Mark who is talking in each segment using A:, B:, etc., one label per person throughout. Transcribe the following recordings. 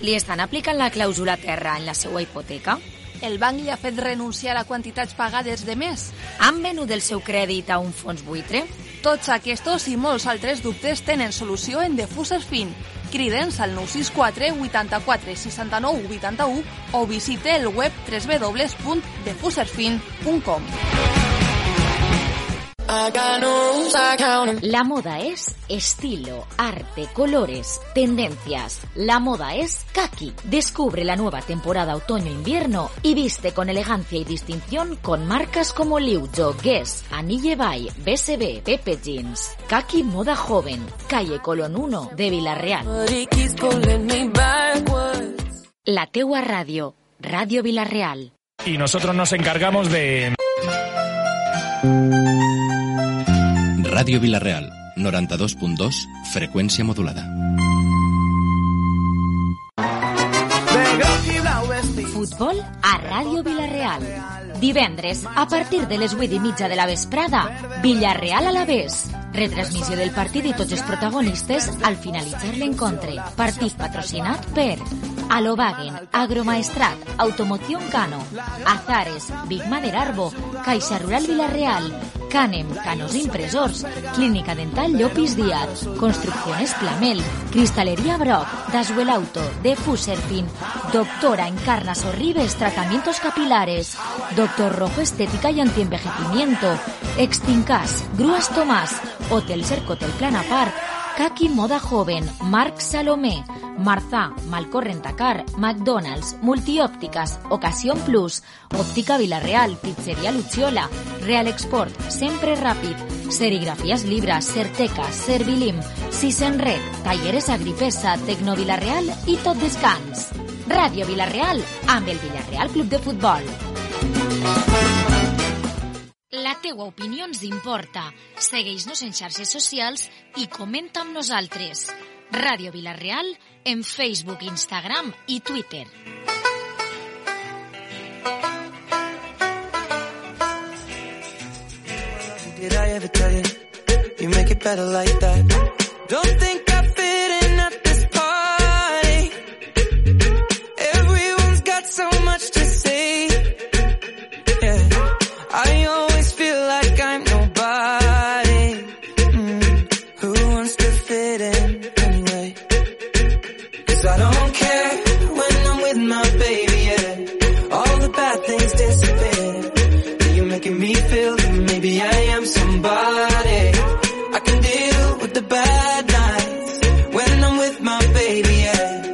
A: li estan aplicant la clàusula terra en la seva hipoteca?
B: El banc li ha fet renunciar a quantitats pagades de més.
A: Han venut el seu crèdit a un fons buitre?
B: Tots aquests i molts altres dubtes tenen solució en The Fusser Fin. Crida'ns al 964 84 69 81 o visite el web www.thefusserfin.com.
A: La moda es estilo, arte, colores, tendencias. La moda es Kaki. Descubre la nueva temporada otoño-invierno y viste con elegancia y distinción con marcas como Liuzo, Guess, Anille Bay, BSB, Pepe Jeans. Kaki Moda Joven, calle Colón 1 de Villarreal. La teua radio, Radio Villarreal.
C: Y nosotros nos encargamos de...
D: Ràdio Villarreal, 92.2, freqüència modulada.
A: Futbol a Ràdio Villarreal. Divendres, a partir de les 8:30 de la vesprada, Villarreal Alavés. Retransmissió del partit i tots els protagonistes al finalitzar l'encontre. Partit patrocinat per Alovagen, Agromaestrat, Automoción Cano, Azares, Big Mader Arbo, Caixa Rural Villarreal, Canem, Canos Impresors, Clínica Dental Llopis Díaz, Construcciones Plamel, Cristalería Brock, Daswell Auto, The Fusser Fin, Doctora Encarna Sorribes, Tratamientos Capilares, Doctor Rojo Estética y Antienvejecimiento, Extincas, Grúas Tomás, Hotel Cercotel Plana Park, Kaki Moda Joven, Marc Salomé, Marzà, Malcorrentacar, McDonald's, Multiópticas, Ocasión Plus, Óptica Villarreal, Pizzería Luciola, Real Export, Sempre Ràpid, Serigrafías Libras, Certeca, Servilim, Sisenred, Talleres Agripesa, Tecno Villarreal i Tot Descans. Ràdio Villarreal amb el Villarreal Club de Futbol. La teua opinió ens importa. Segueix-nos en xarxes socials i comenta amb nosaltres. Ràdio Villarreal en Facebook, Instagram i Twitter.
E: Did I ever tell you, you make it better like that? Don't think I fit in at this party. Everyone's got so much to say. Yeah, I always feel like I'm nobody. Who wants to fit in anyway? 'Cause I don't care when I'm with my baby, yeah. All the bad things disappear. You're making me feel that maybe I am somebody. I can deal with the bad nights when I'm with my baby, yeah.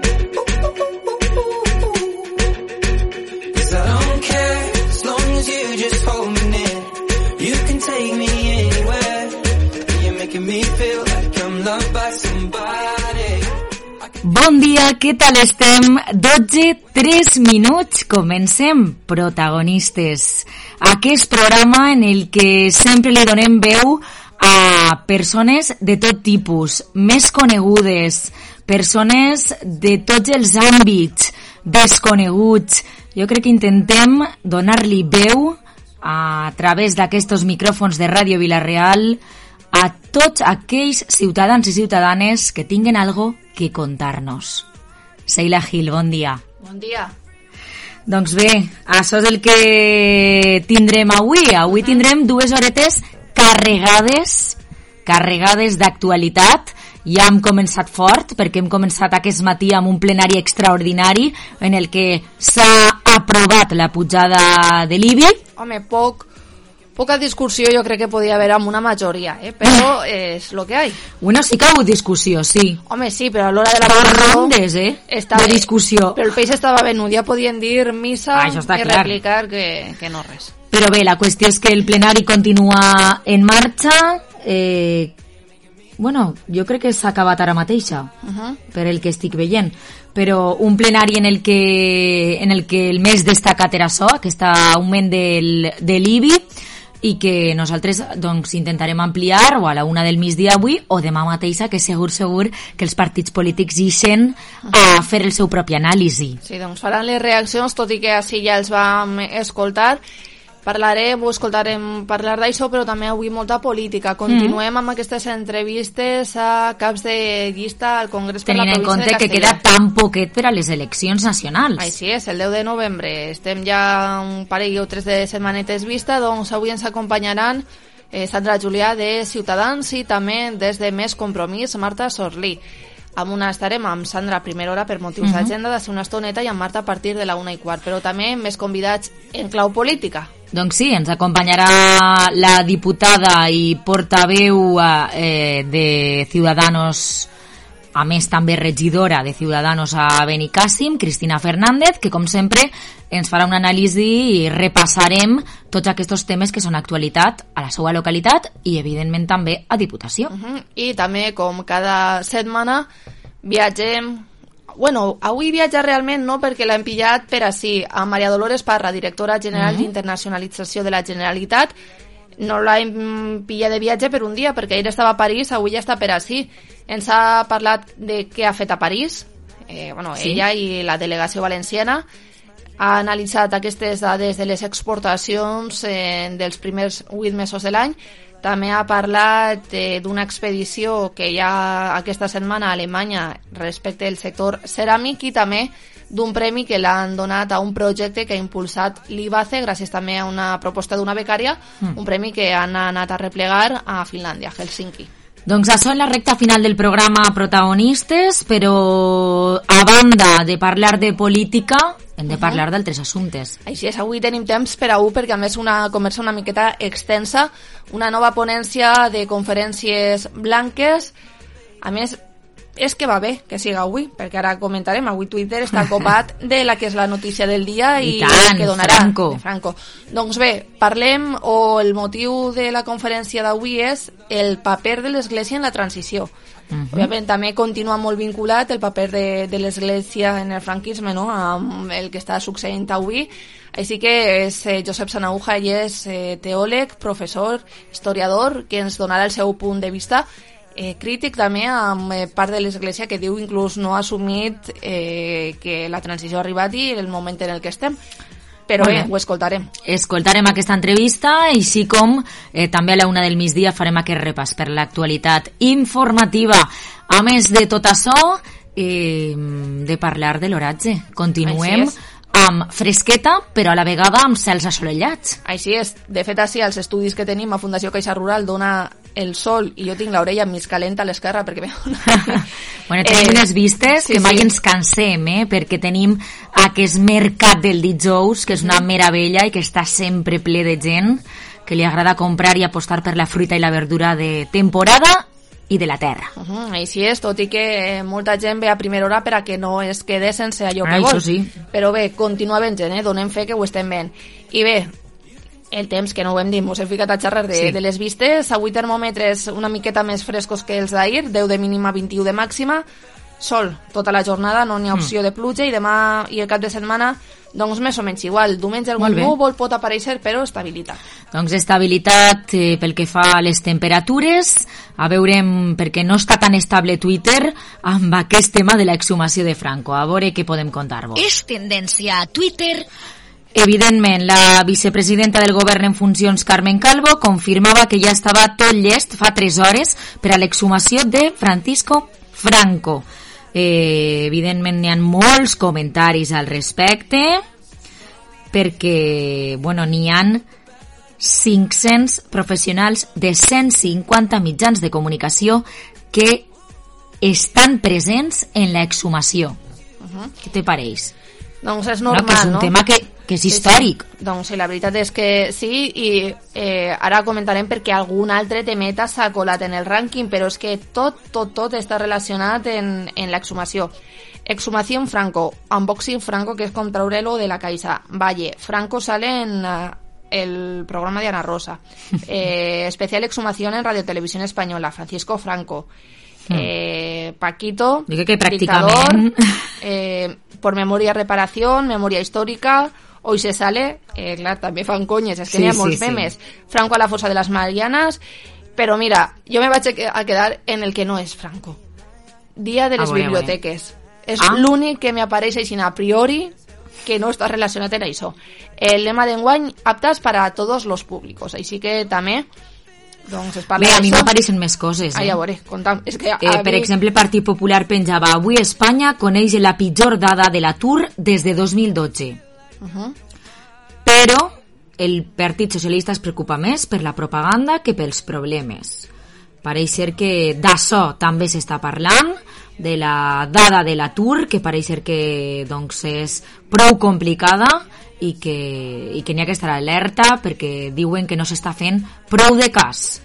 E: 'Cause I don't care as long as you just hold me near. You can take me anywhere. You're making me feel like I'm loved by somebody.
A: Bon dia, què tal estem? 12:03 minuts, comencem. Protagonistes. Aquest programa en el que sempre li donem veu a persones de tot tipus, més conegudes, persones de tots els àmbits, desconeguts. Jo crec que intentem donar-li veu a través d'aquests micròfons de Ràdio Villarreal a tots aquells ciutadans i ciutadanes que tinguen algo que contar-nos. Seila Gil, bon dia.
B: Bon dia.
A: Doncs bé, això és el que tindrem avui. Avui tindrem 2 horetes carregades d'actualitat. Ja hem començat fort, perquè hem començat aquest matí amb un plenari extraordinari en el que s'ha aprovat la pujada de l'IBI.
B: Home, poca discussió jo crec que podia haver amb una majoria, però és lo que hay.
A: Bueno, sí que ha hagut discussió, sí.
B: Home, sí, però a l'hora de la
A: rondes, de discussió.
B: Però el peix estava venut, ja podien dir missa i replicar que no res.
A: Però bé, la qüestió és que el plenari continua en marxa. Bueno, jo crec que s'ha acabat ara mateixa, per el que estic veient. Però un plenari en el que el més destacat era això, aquest augment de l'IBI, i que nosaltres doncs intentarem ampliar o a la 1 del migdia avui o demà mateixa, que segur que els partits polítics ixen a fer el seu propi anàlisi.
B: Sí, doncs faran les reaccions, tot i que així ja els vam escoltar. parlarem o escoltarem parlar d'això, però també avui molta política. Continuem amb aquestes entrevistes a caps de llista al Congrés per la
A: Tenint en
B: província de
A: compte que
B: Castellà.
A: queda tan poquet per a les eleccions nacionals.
B: Així és, el 10 de novembre. Estem ja un parell o 3 de setmanetes vista, doncs avui ens acompanyaran Sandra Julià de Ciutadans i també des de Més Compromís, Marta Sorlí. Amb una estarem amb Sandra a primera hora per motius d'agenda de ser una estoneta i amb Marta a partir de la 1:15, però també més convidats en clau política.
A: Doncs sí, ens acompanyarà la diputada i portaveu de Ciudadanos, a més també regidora de Ciudadanos a Benicàssim, Cristina Fernández, que com sempre ens farà una anàlisi i repassarem tots aquests temes que són actualitat a la seva localitat i evidentment també a Diputació.
B: I també, com cada setmana, viatgem... Bueno, avui viatja realment no, perquè l'hem pillat per així, a Maria Dolores Parra, directora general d'Internacionalització de la Generalitat. No l'hem pillat de viatge per un dia, perquè ahir estava a París, avui ja està per així. Ens ha parlat de què ha fet a París, sí. Ella i la delegació valenciana. Ha analitzat aquestes dades de les exportacions dels primers 8 mesos de l'any. També ha parlat d'una expedició que hi ha aquesta setmana a Alemanya respecte al sector ceràmic i també d'un premi que l'han donat a un projecte que ha impulsat l'IBACE gràcies també a una proposta d'una becària, un premi que han anat a replegar a Finlàndia, a Helsinki.
A: Doncs això en la recta final del programa protagonistes, però a banda de parlar de política, hem de parlar d'altres assumptes.
B: Així és, avui tenim temps per a perquè a més una conversa una miqueta extensa, una nova ponència de conferències blanques, a més és que va bé que siga avui, perquè ara comentarem, avui Twitter està copat de la que és la notícia del dia i
A: tant,
B: que donarà
A: Franco.
B: Doncs bé, parlem, o el motiu de la conferència d'avui és el paper de l'Església en la transició. Òbviament també continua molt vinculat el paper de l'Església en el franquisme, no?, amb el que està succeint avui. Així que és Josep Sanauja, i és teòleg, professor, historiador, que ens donarà el seu punt de vista crític també amb part de l'Església que diu inclús no ha assumit que la transició ha arribat i el moment en el que estem. Però bé, ho escoltarem.
A: Escoltarem aquesta entrevista, així com també a la 1:00 farem aquest repàs per l'actualitat informativa. A més de tot això, de parlar de l'oratge. Continuem amb fresqueta, però a la vegada amb cels assolellats.
B: Així és. De fet, així, els estudis que tenim a Fundació Caixa Rural dona el sol i jo tinc l'orella més calenta a l'esquerra perquè
A: bueno, tenim unes vistes que mai ens cansem, perquè tenim aquest mercat del dijous, que és una meravella i que està sempre ple de gent que li agrada comprar i apostar per la fruita i la verdura de temporada i de la terra.
B: Així és, tot i que molta gent ve a primera hora per a que no es quede sense allò que vol.
A: Sí.
B: Però bé, continua ben gent, donem fe que ho estem veient. I bé, el temps, que no ho hem dit, mos hem ficat a xerrar de les vistes. Avui termòmetres una miqueta més frescos que els d'ahir, 10 de mínima, 21 de màxima. Sol tota la jornada, no n'hi ha opció de pluja, i demà i el cap de setmana doncs més o menys igual. Diumenge algun núvol pot aparèixer, però estabilitat.
A: Doncs estabilitat pel que fa a les temperatures. A veurem, perquè no està tan estable Twitter amb aquest tema de l'exhumació de Franco. A veure què podem contar-vos.
F: És tendència a Twitter.
A: Evidentment, la vicepresidenta del govern en funcions, Carmen Calvo, confirmava que ja estava tot llest fa 3 hores per a l'exhumació de Francisco Franco. Evidentment, n'hi ha molts comentaris al respecte, perquè, n'hi ha 500 professionals de 150 mitjans de comunicació que estan presents en l'exhumació. Què te pareix?
B: Doncs és normal,
A: que és un tema que és històric.
B: Sí. Doncs sí, la veritat és que sí, i ara comentarem perquè algun altre temeta s'ha colat en el rànquing, però és que tot està relacionat en l'exhumació. Exhumació Franco, unboxing Franco, que és com treure-lo de la caixa. Valle, Franco sale en el programa de Ana Rosa. Especial exhumación en Radio Televisión Española, Francisco Franco. Paquito,
A: que dictador,
B: por memoria reparación, memoria histórica, hoy se sale, clar, també fan conyes, és que n'hi ha molts memes. Franco a la fosa de las Marianas, però mira, jo me vaig a quedar en el que no és Franco. Dia de les biblioteques. És l'únic que m'apareix així a priori que no està relacionat amb això. El lema d'enguany, aptes per a tots els públics, així que també doncs es parla
A: bé, a mi
B: d'això.
A: m'apareixen més coses.
B: Ja veuré, comptam. És que
A: per exemple, Partit Popular penjava: avui Espanya coneix la pitjor dada de l'atur des de 2012. Però el Partit Socialista es preocupa més per la propaganda que pels problemes. Pareix ser que d'això també s'està parlant, de la dada de l'atur, que pareix ser que doncs, és prou complicada i que n'hi ha que estar alerta perquè diuen que no s'està fent prou de cas.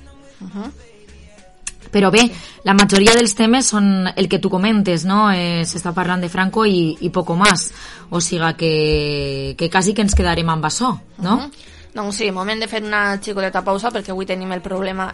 A: Però bé, la majoria dels temes són el que tu comentes, no? S'està parlant de Franco i poco más, o sigui que quasi que ens quedarem amb això, no?
B: Doncs sí, moment de fer una xicoteta pausa perquè avui tenim el programa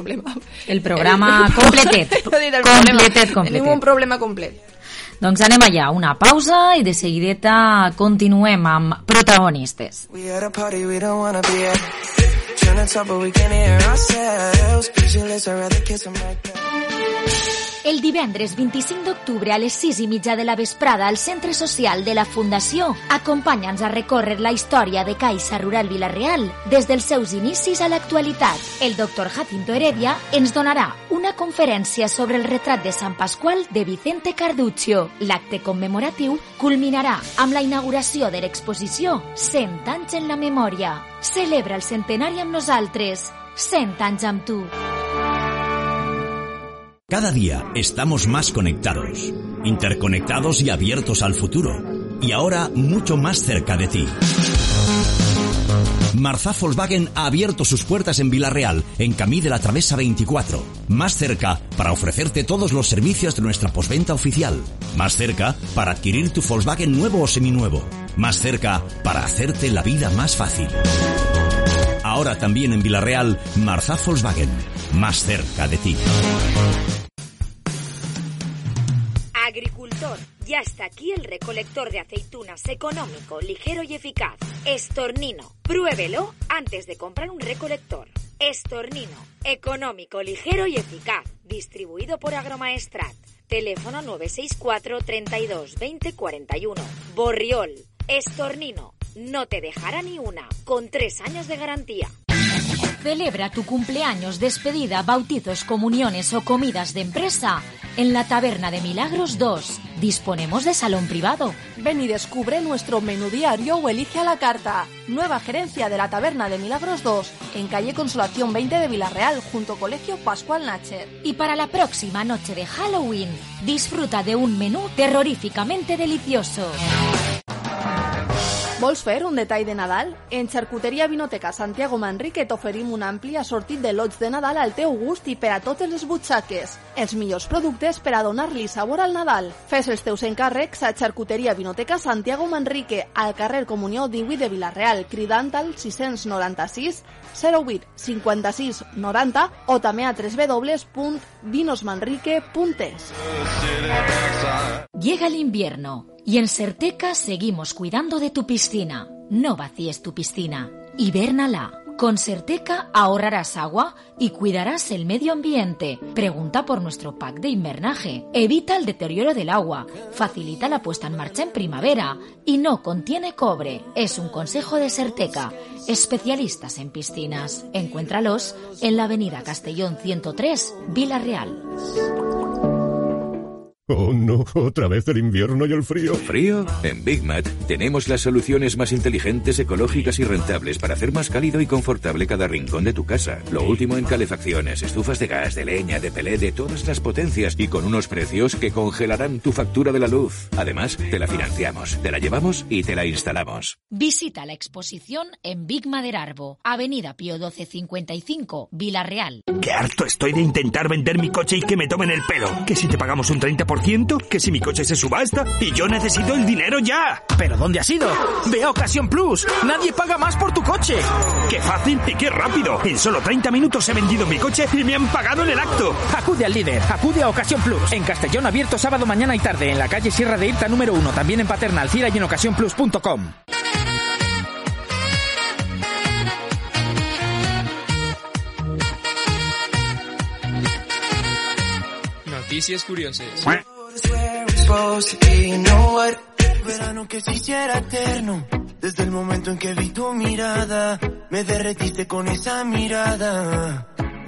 A: completet.
B: Tenim un problema complet.
A: Doncs anem allà, una pausa i de seguideta continuem amb protagonistes.
E: We at a party we don't wanna be at. Trying to talk but we can't hear ourselves. Pictureless, I'd rather kiss them like that.
F: El divendres 25 d'octubre a les 6:30 de la vesprada al Centre Social de la Fundació, acompanya'ns a recórrer la història de Caixa Rural Vila-real des dels seus inicis a l'actualitat. El doctor Jacinto Heredia ens donarà una conferència sobre el retrat de Sant Pasqual de Vicente Carduccio. L'acte commemoratiu culminarà amb la inauguració de l'exposició 100 anys en la memòria. Celebra el centenari amb nosaltres. 100 anys amb tu.
G: Cada día estamos más conectados, interconectados y abiertos al futuro. Y ahora mucho más cerca de ti. Marzá Volkswagen ha abierto sus puertas en Vila-real, en Camí de la Travesa 24. Más cerca para ofrecerte todos los servicios de nuestra postventa oficial. Más cerca para adquirir tu Volkswagen nuevo o seminuevo. Más cerca para hacerte la vida más fácil. Ahora también en Vila-real, Marzá Volkswagen. Más cerca de ti.
F: Agricultor, ya está aquí el recolector de aceitunas económico, ligero y eficaz. Estornino, pruébelo antes de comprar un recolector. Estornino, económico, ligero y eficaz. Distribuido por Agromaestrat. Teléfono 964 32 20 41. Borriol, Estornino, no te dejará ni una, con 3 años de garantía.
A: Celebra tu cumpleaños, despedida, bautizos, comuniones o comidas de empresa en la Taberna de Milagros 2. Disponemos de salón privado.
B: Ven y descubre nuestro menú diario o elige a la carta. Nueva gerencia de la Taberna de Milagros 2, en calle Consolación 20 de Vila-real, junto Colegio Pascual Nacher.
A: Y para la próxima noche de Halloween, disfruta de un menú terroríficamente delicioso.
B: Vols fer un detall de Nadal? En Xarcuteria Vinoteca Santiago Manrique t'oferim un ampli assortit de lots de Nadal al teu gust i per a totes les butxaques. Els millors productes per a donar-li sabor al Nadal. Fes els teus encàrrecs a Xarcuteria Vinoteca Santiago Manrique, al carrer Comunió 18 de Vila-real, cridant al 696 08 56 90 o també a www.vinosmanrique.es.
A: Llega el invierno y en Certeca seguimos cuidando de tu piscina. No vacíes tu piscina, hibérnala. Con Certeca ahorrarás agua y cuidarás el medio ambiente. Pregunta por nuestro pack de invernaje. Evita el deterioro del agua, facilita la puesta en marcha en primavera y no contiene cobre. Es un consejo de Certeca, especialistas en piscinas. Encuéntralos en la avenida Castellón 103, Vila-real.
H: Oh no, otra vez el invierno y el frío.
I: ¿Frío? En Big Mat tenemos las soluciones más inteligentes, ecológicas y rentables para hacer más cálido y confortable cada rincón de tu casa. Lo último en calefacciones, estufas de gas, de leña, de pelé, de todas las potencias y con unos precios que congelarán tu factura de la luz. Además, te la financiamos, te la llevamos y te la instalamos.
A: Visita la exposición en Big Maderarbo, Avenida Pío 1255, Vila-real.
J: Qué harto estoy de intentar vender mi coche y que me tomen el pelo. Que si te pagamos un 30%, que si mi coche se subasta y yo necesito el dinero ya.
K: ¿Pero dónde has ido? Ve a Ocasión Plus. Nadie paga más por tu coche.
J: ¡Qué fácil y qué rápido! En solo 30 minutos he vendido mi coche y me han pagado en el acto.
K: Acude al líder. Acude a Ocasión Plus. En Castellón, abierto sábado, mañana y tarde. En la calle Sierra de Irta número 1. También en Paterna, Alcira y en ocasiónplus.com.
L: Noticias curiosas. Un verano que se hiciera eterno, desde el momento en que vi tu mirada, me derretiste con esa mirada.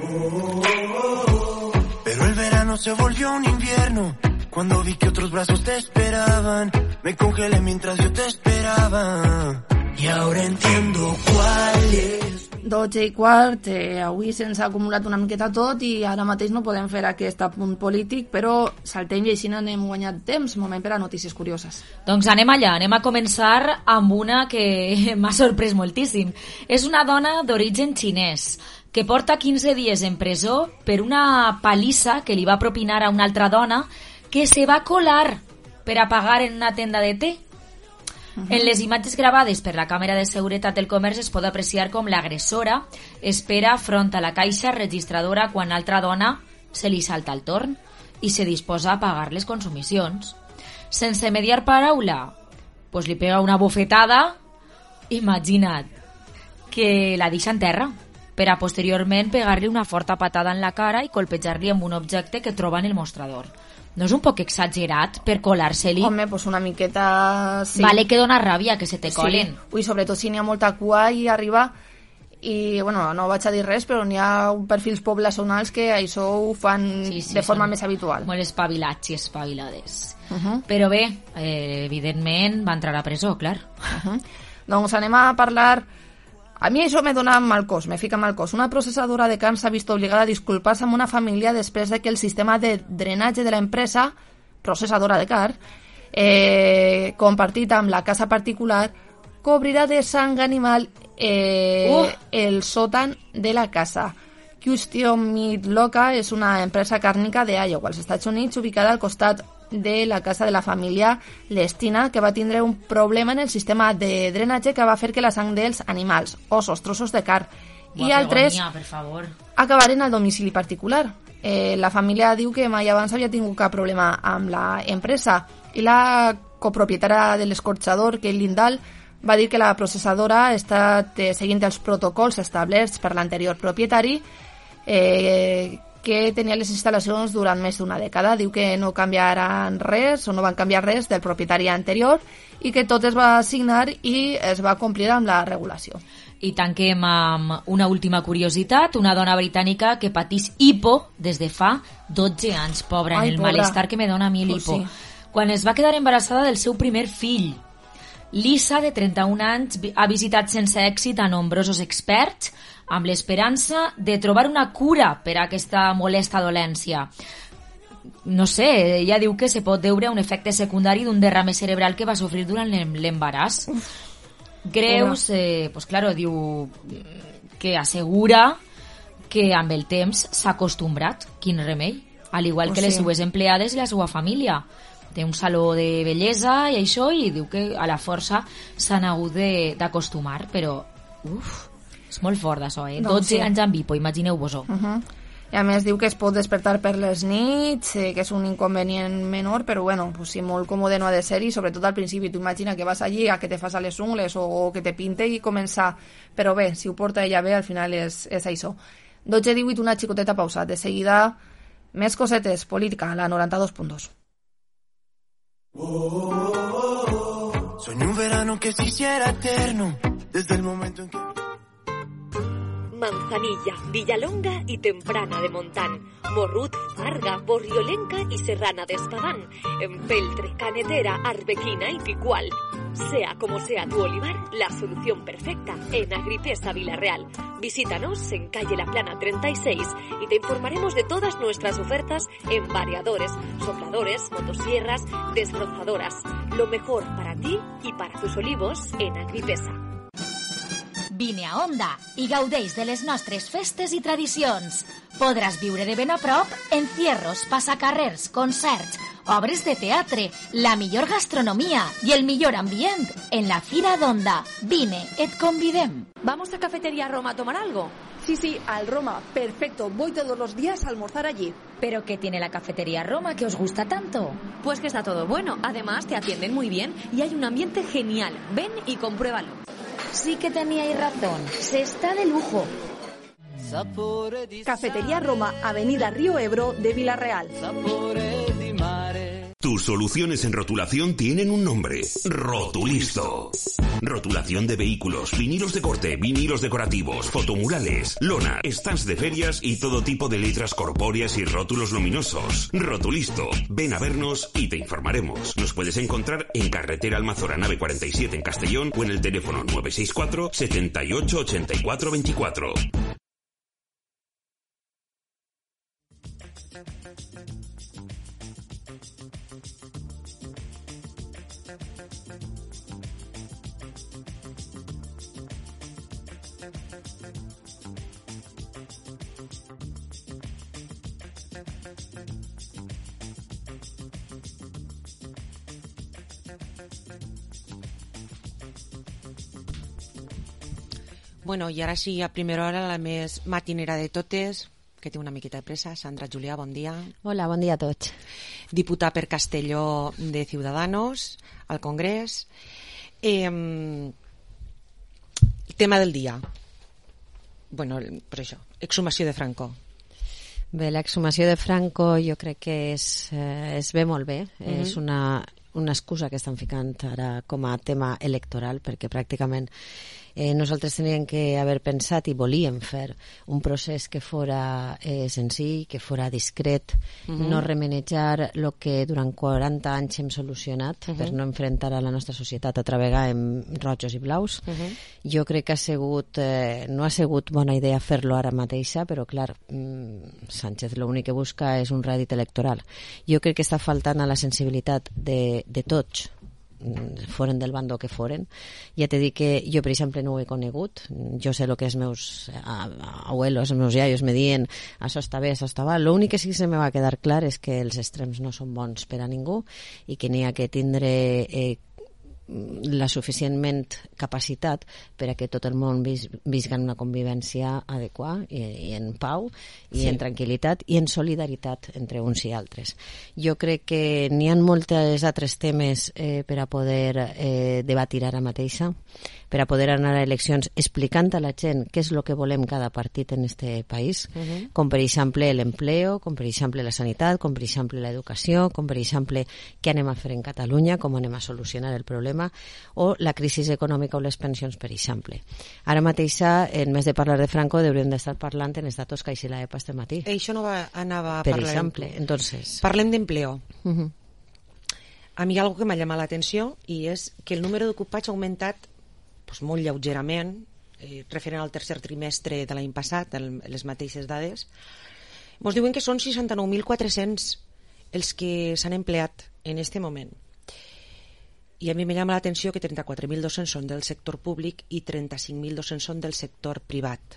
L: Pero el verano se volvió un invierno, cuando vi que otros brazos te esperaban, me congelé mientras yo te esperaba. Y ahora entiendo cuál es.
B: 12:15, avui se'ns ha acumulat una miqueta tot i ara mateix no podem fer aquest apunt polític, però saltem i així n'hem guanyat temps, moment per a notícies curioses.
A: Doncs anem allà, anem a començar amb una que m'ha sorprès moltíssim. És una dona d'origen xinès que porta 15 dies en presó per una palissa que li va propinar a una altra dona que se va colar per a pagar en una tenda de té. En les imatges gravades per la càmera de seguretat del comerç es pot apreciar com l'agressora espera front a la caixa registradora quan l'altra dona se li salta el torn i se disposa a pagar les consumicions. Sense mediar paraula, pues li pega una bofetada, imagina't, que la deixa en terra, per a posteriorment pegar-li una forta patada en la cara i colpejar-li amb un objecte que troba en el mostrador. No és un poc exagerat per colar-se-li?
B: Home, pues una miqueta... Sí.
A: Vale que dona ràbia que se te colen.
B: Sí. Ui, sobretot si n'hi ha molta cua i arriba... I, bueno, no vaig a dir res, però n'hi ha perfils poblacionals que això ho fan de forma més habitual.
A: Molt espavilats i espavilades. Però bé, evidentment va entrar a presó, clar.
B: Doncs anem a parlar... A mi això me dona mal cos, me fica mal cos. Una processadora de carn s'ha vist obligada a disculpar-se amb una família després de que el sistema de drenatge de l'empresa, processadora de carn, compartit amb la casa particular, cobrirà de sang animal el sòtan de la casa. Custom Meat Loca és una empresa càrnica de Iowa, als Estats Units, ubicada al costat de la casa de la família Lestina, que va tindre un problema en el sistema de drenatge que va fer que la sang dels animals, ossos, trossos de carn i altres acabaren al domicili particular. La família diu que mai abans havia tingut cap problema amb l'empresa i la copropietària de l'escorxador, Kate Lindahl, va dir que la processadora ha estat seguint els protocols establerts per l'anterior propietari que tenia les instal·lacions durant més d'una dècada. Diu que no canviaran res o no van canviar res del propietari anterior i que tot es va assignar i es va complir amb la regulació.
A: I tanquem amb una última curiositat, una dona britànica que patís hipo des de fa 12 anys, pobra, en el malestar que me dona a mi l'hipo. Quan es va quedar embarassada del seu primer fill. Lisa, de 31 anys, ha visitat sense èxit a nombrosos experts amb l'esperança de trobar una cura per a aquesta molesta dolència. No sé, ella diu que se pot deure a un efecte secundari d'un derrame cerebral que va sofrir durant l'embaràs. Greus, pues claro, diu que assegura que amb el temps s'ha acostumbrat, quin remei, al igual que les seues empleades i la seva família. Té un saló de bellesa i això, i diu que a la força s'han hagut d'acostumar, però és molt fort això, 12 anys amb hipo, imagineu-vos-ho.
B: I a més diu que es pot despertar per les nits, que és un inconvenient menor, però bueno, pues sí, molt còmode no ha de ser, i sobretot al principi. Tu imagina que vas allí a que te fas a les ungles o que te pinte i comença, però bé, si ho porta ella bé, al final és això. 12:18, una xicoteta pausa. De seguida, més cosetes, política, a la 92.2.
L: Soñé un verano que se hiciera eterno, desde el momento en que...
M: Manzanilla, Villalonga y Temprana de Montán, Morrut, Farga, Borriolenca y Serrana de Espadán, Empeltre, Canetera, Arbequina y Picual. Sea como sea tu olivar, la solución perfecta en Agripesa Vilarreal. Visítanos en calle La Plana 36 y te informaremos de todas nuestras ofertas en variadores, sopladores, motosierras, desbrozadoras. Lo mejor para ti y para tus olivos en Agripesa.
F: Vine a Onda i gaudeix de les nostres festes i tradicions. Podràs viure de ben a prop encierros, passacarrers, concerts, obres de teatre, la millor gastronomia i el millor ambient en la Fira d'Onda. Vine, et convidem.
N: ¿Vamos a Cafetería Roma a tomar algo? Sí, al Roma. Perfecto, voy todos los días a almorzar allí.
F: ¿Pero qué tiene la Cafetería Roma que os gusta tanto?
N: Pues que está todo bueno. Además, te atienden muy bien y hay un ambiente genial. Ven y compruébalo.
F: Sí que teníais razón. Se está de lujo.
N: Cafetería Roma, Avenida Río Ebro de Vilarreal.
O: Tus soluciones en rotulación tienen un nombre: Rotulisto. Rotulación de vehículos, vinilos de corte, vinilos decorativos, fotomurales, lona, stands de ferias y todo tipo de letras corpóreas y rótulos luminosos. Rotulisto. Ven a vernos y te informaremos. Nos puedes encontrar en carretera Almazora nave 47 en Castellón o en el teléfono 964 78 84 24.
P: Bueno, i ara sí, a primera hora, la més matinera de totes, que té una miqueta de pressa. Sandra Julià, bon dia.
Q: Hola, bon dia a tots.
P: Diputat per Castelló de Ciudadanos, al Congrés. El tema del dia. Bueno, per això, exhumació de Franco.
Q: Bé, l'exhumació de Franco jo crec que es ve molt bé. És una excusa que estan ficant ara com a tema electoral, perquè pràcticament nosaltres teníem que haver pensat i volíem fer un procés que fora senzill, que fora discret, no remenejar el que durant 40 anys hem solucionat per no enfrontar a la nostra societat a travegar amb rojos i blaus. Jo crec que no ha sigut bona idea fer-lo ara mateixa, però clar, Sánchez l'únic que busca és un rèdit electoral. Jo crec que està faltant a la sensibilitat de tots, foren del bando que foren. Ja t'he dit que jo, per exemple, no ho he conegut. Jo sé el que els meus abuelos, els meus iaios me diuen això està bé, això està mal. L'únic que sí que se me va quedar clar és que els extrems no són bons per a ningú i que n'hi ha que tindre la suficientment capacitat per a que tot el món visca en una convivència adequada i en pau i en tranquil·litat i en solidaritat entre uns i altres. Jo crec que n'hi ha molts altres temes per a poder debatir ara mateixa, per a poder anar a eleccions explicant a la gent què és el que volem cada partit en este país, com per exemple l'empleo, com per exemple la sanitat, com per exemple l'educació, com per exemple què anem a fer en Catalunya, com anem a solucionar el problema, o la crisi econòmica o les pensions, per exemple. Ara mateix, en més de parlar de Franco, hauríem d'estar parlant en els datos que així l'EPA este matí.
P: Això no anava a
Q: per
P: parlar.
Q: exemple, entonces...
P: Parlem d'empleo. A mi hi ha alguna que m'ha llamat l'atenció i és que el número d'ocupats ha augmentat molt lleugerament, referent al tercer trimestre de l'any passat, les mateixes dades. Ens diuen que són 69.400 els que s'han empleat en aquest moment. I a mi me llama l'atenció que 34.200 són del sector públic i 35.200 són del sector privat.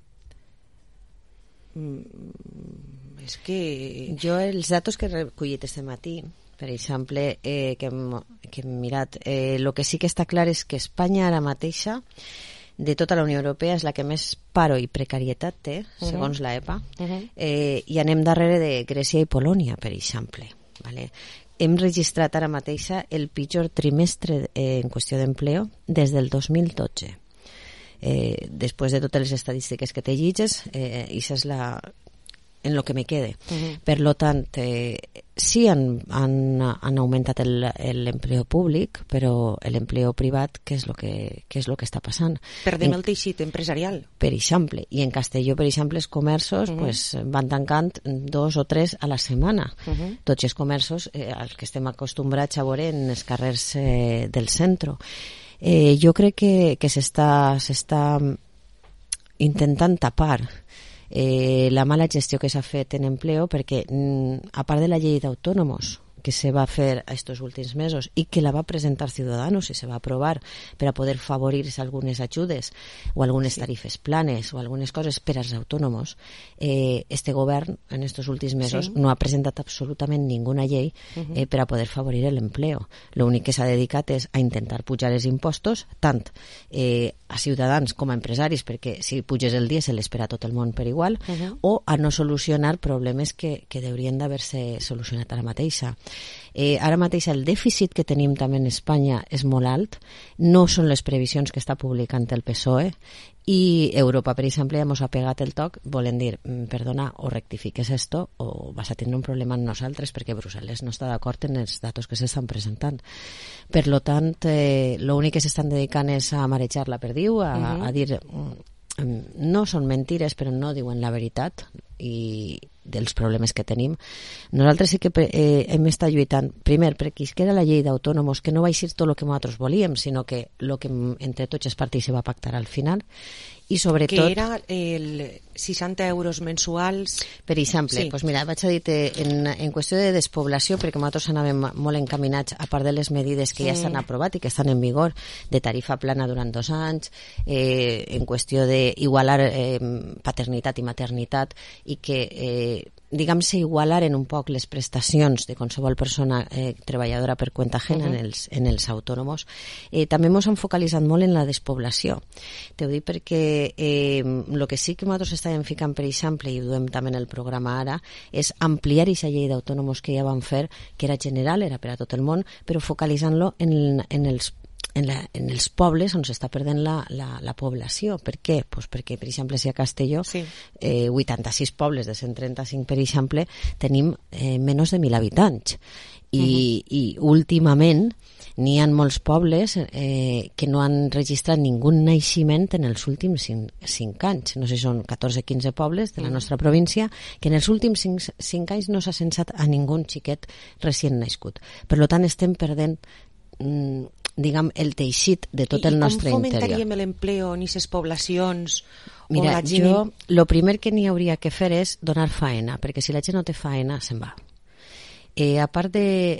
P: És que...
Q: Jo els datos que he recollit este matí, per exemple, que hem mirat, el que sí que està clar és que Espanya ara mateixa, de tota la Unió Europea, és la que més paro i precarietat té, segons l'EPA, i anem darrere de Grècia i Polònia, per exemple. Hem registrat ara mateixa el pitjor trimestre en qüestió d'empleo des del 2012. Després de totes les estadístiques que te llitges, això és en lo que me quede. Per lo tant, sí han augmentat l'empleo públic, però l'empleo privat, què és lo que està passant?
P: Perdem el teixit empresarial.
Q: Per exemple, i en Castelló, per exemple, els comerços van tancant 2 o 3 a la setmana. Tots els comerços, als que estem acostumbrats a veure en els carrers del centre. Jo crec que s'està intentant tapar la mala gestió que s'ha fet en empleo, perquè a part de la llei d'autònomos que se va fer estos últims mesos i que la va presentar Ciudadanos i se va aprovar per a poder favorir algunes ajudes o algunes tarifes planes o algunes coses per als autònomos, este govern en estos últims mesos no ha presentat absolutament ninguna llei per a poder favorir l'empleo. L'únic que s'ha dedicat és a intentar pujar els impostos tant a ciutadans com a empresaris, perquè si puges el dièsel és per a tot el món per igual, o a no solucionar problemes que haurien d'haver-se solucionat ara mateixa. Ara mateix el dèficit que tenim també en Espanya és molt alt, no són les previsions que està publicant el PSOE, i Europa, per exemple, ja ens ha pegat el toc, volen dir, perdona, o rectifiques esto o vas a tenir un problema amb nosaltres perquè Brussel·les no està d'acord en els datos que s'estan presentant. Per lo tant, l'únic que s'estan dedicant és a marejar la perdiu, a dir no són mentires però no diuen la veritat i dels problemes que tenim. Nosaltres sí que hem estat lluitant, primer, perquè era la llei d'autònomos, que no va ser tot el que nosaltres volíem, sinó que el que entre tots els partits se va pactar al final, i sobretot...
P: Que era el 60 euros mensuals...
Q: Per exemple, doncs mira, vaig a dir en qüestió de despoblació, perquè nosaltres anàvem molt encaminats, a part de les medides que ja s'han aprovat i que estan en vigor, de tarifa plana durant 2 anys, en qüestió d'igualar paternitat i maternitat, i que diguem, s'igualaren un poc les prestacions de qualsevol persona treballadora per cuenta ajena en els autònomos. També ens hem focalitzat molt en la despoblació. Te ho dic perquè el que sí que nosaltres estàvem ficant, per exemple, i ho duem també en el programa ara, és ampliar aquesta llei d'autònomos que ja vam fer, que era general, era per a tot el món, però focalitzant-lo en els pobles on s'està perdent la població. Per què? Pues perquè, per exemple, si a Castelló 86 pobles de 135, per exemple, tenim menys de 1.000 habitants i últimament n'hi ha molts pobles que no han registrat ningú naixement en els últims 5 anys. No sé si són 14-15 pobles de la nostra província que en els últims 5 anys no s'ha censat a ningú xiquet recient nascut. Per tant, estem perdent diguem, el teixit de tot el nostre interior.
P: I com fomentaríem l'empleo en aquestes poblacions?
Q: Mira, el primer que n'hi hauria que fer és donar faena, perquè si la gent no té faena, se'n va. A part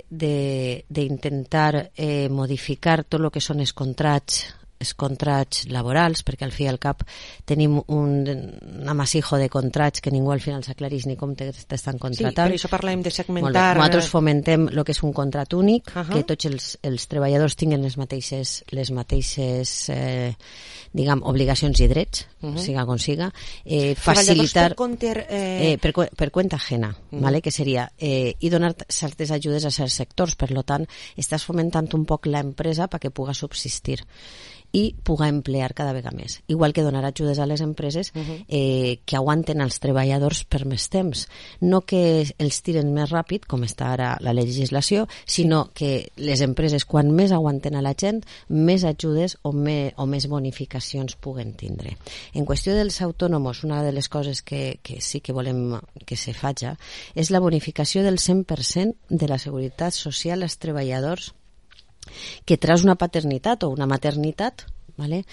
Q: d'intentar modificar tot el que són els contrats laborals, perquè al fi i al cap tenim un amasijo de contrats que ningú al final s'aclarís ni com t'estan contratant.
P: Sí, per això parlem de segmentar...
Q: Nosaltres fomentem el que és un contrat únic, que tots els treballadors tinguin les mateixes diguem, obligacions i drets, siga com siga, facilitar per cuenta ajena, ¿vale? Que seria i donar certes ajudes a certs sectors. Per tant, estàs fomentant un poc l'empresa perquè pugui subsistir i pugui emplear cada vegada més. Igual que donar ajudes a les empreses que aguanten els treballadors per més temps. No que els tiren més ràpid, com està ara la legislació, sinó que les empreses, quan més aguanten a la gent, més ajudes o més bonificacions puguen tindre. En qüestió dels autònomos, una de les coses que sí que volem que se faci és la bonificació del 100% de la seguretat social als treballadors que tras una paternitat o una maternitat, ¿vale?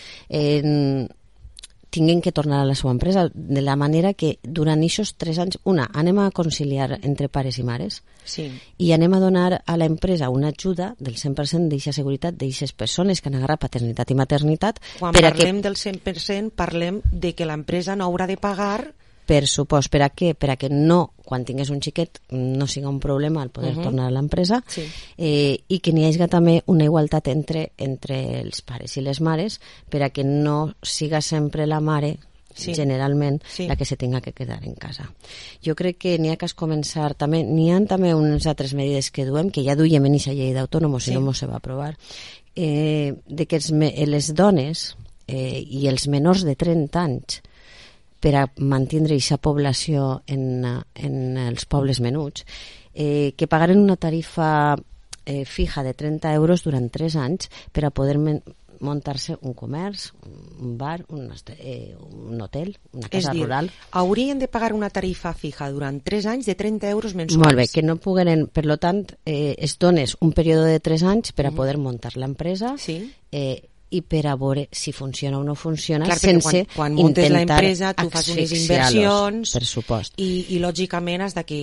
Q: Tinguin que tornar a la seva empresa, de la manera que durant aquests 3 anys, anem a conciliar entre pares i mares i anem a donar a l'empresa una ajuda del 100% d'aquesta seguretat d'aquestes persones que han agarrat paternitat i maternitat.
P: Quan parlem del 100%, parlem de que l'empresa no haurà de pagar...
Q: Per supost, per a què? Per a que no, quan tingués un xiquet, no siga un problema el poder tornar a l'empresa i que n'hi hagi també una igualtat entre els pares i les mares per a que no siga sempre la mare generalment la que se tenga que quedar en casa. Jo crec que n'hi ha que començar també, n'hi ha també unes altres medides que duem, que ja duiem en aquesta llei d'autònomos si no mos se va aprovar, de que les dones i els menors de 30 anys per a mantenir aquesta població en els pobles menuts, que pagaren una tarifa fija de 30 euros durant 3 anys per a poder muntar-se un comerç, un bar, un hotel, una casa rural.
P: Haurien de pagar una tarifa fija durant 3 anys de 30 euros mensuals.
Q: Molt bé, que no pogueren, per tant, es dones un període de 3 anys per a poder muntar l'empresa i per a veure si funciona o no funciona. Clar, sense
P: quan muntes l'empresa tu fas unes inversions
Q: per supost.
P: I lògicament has de que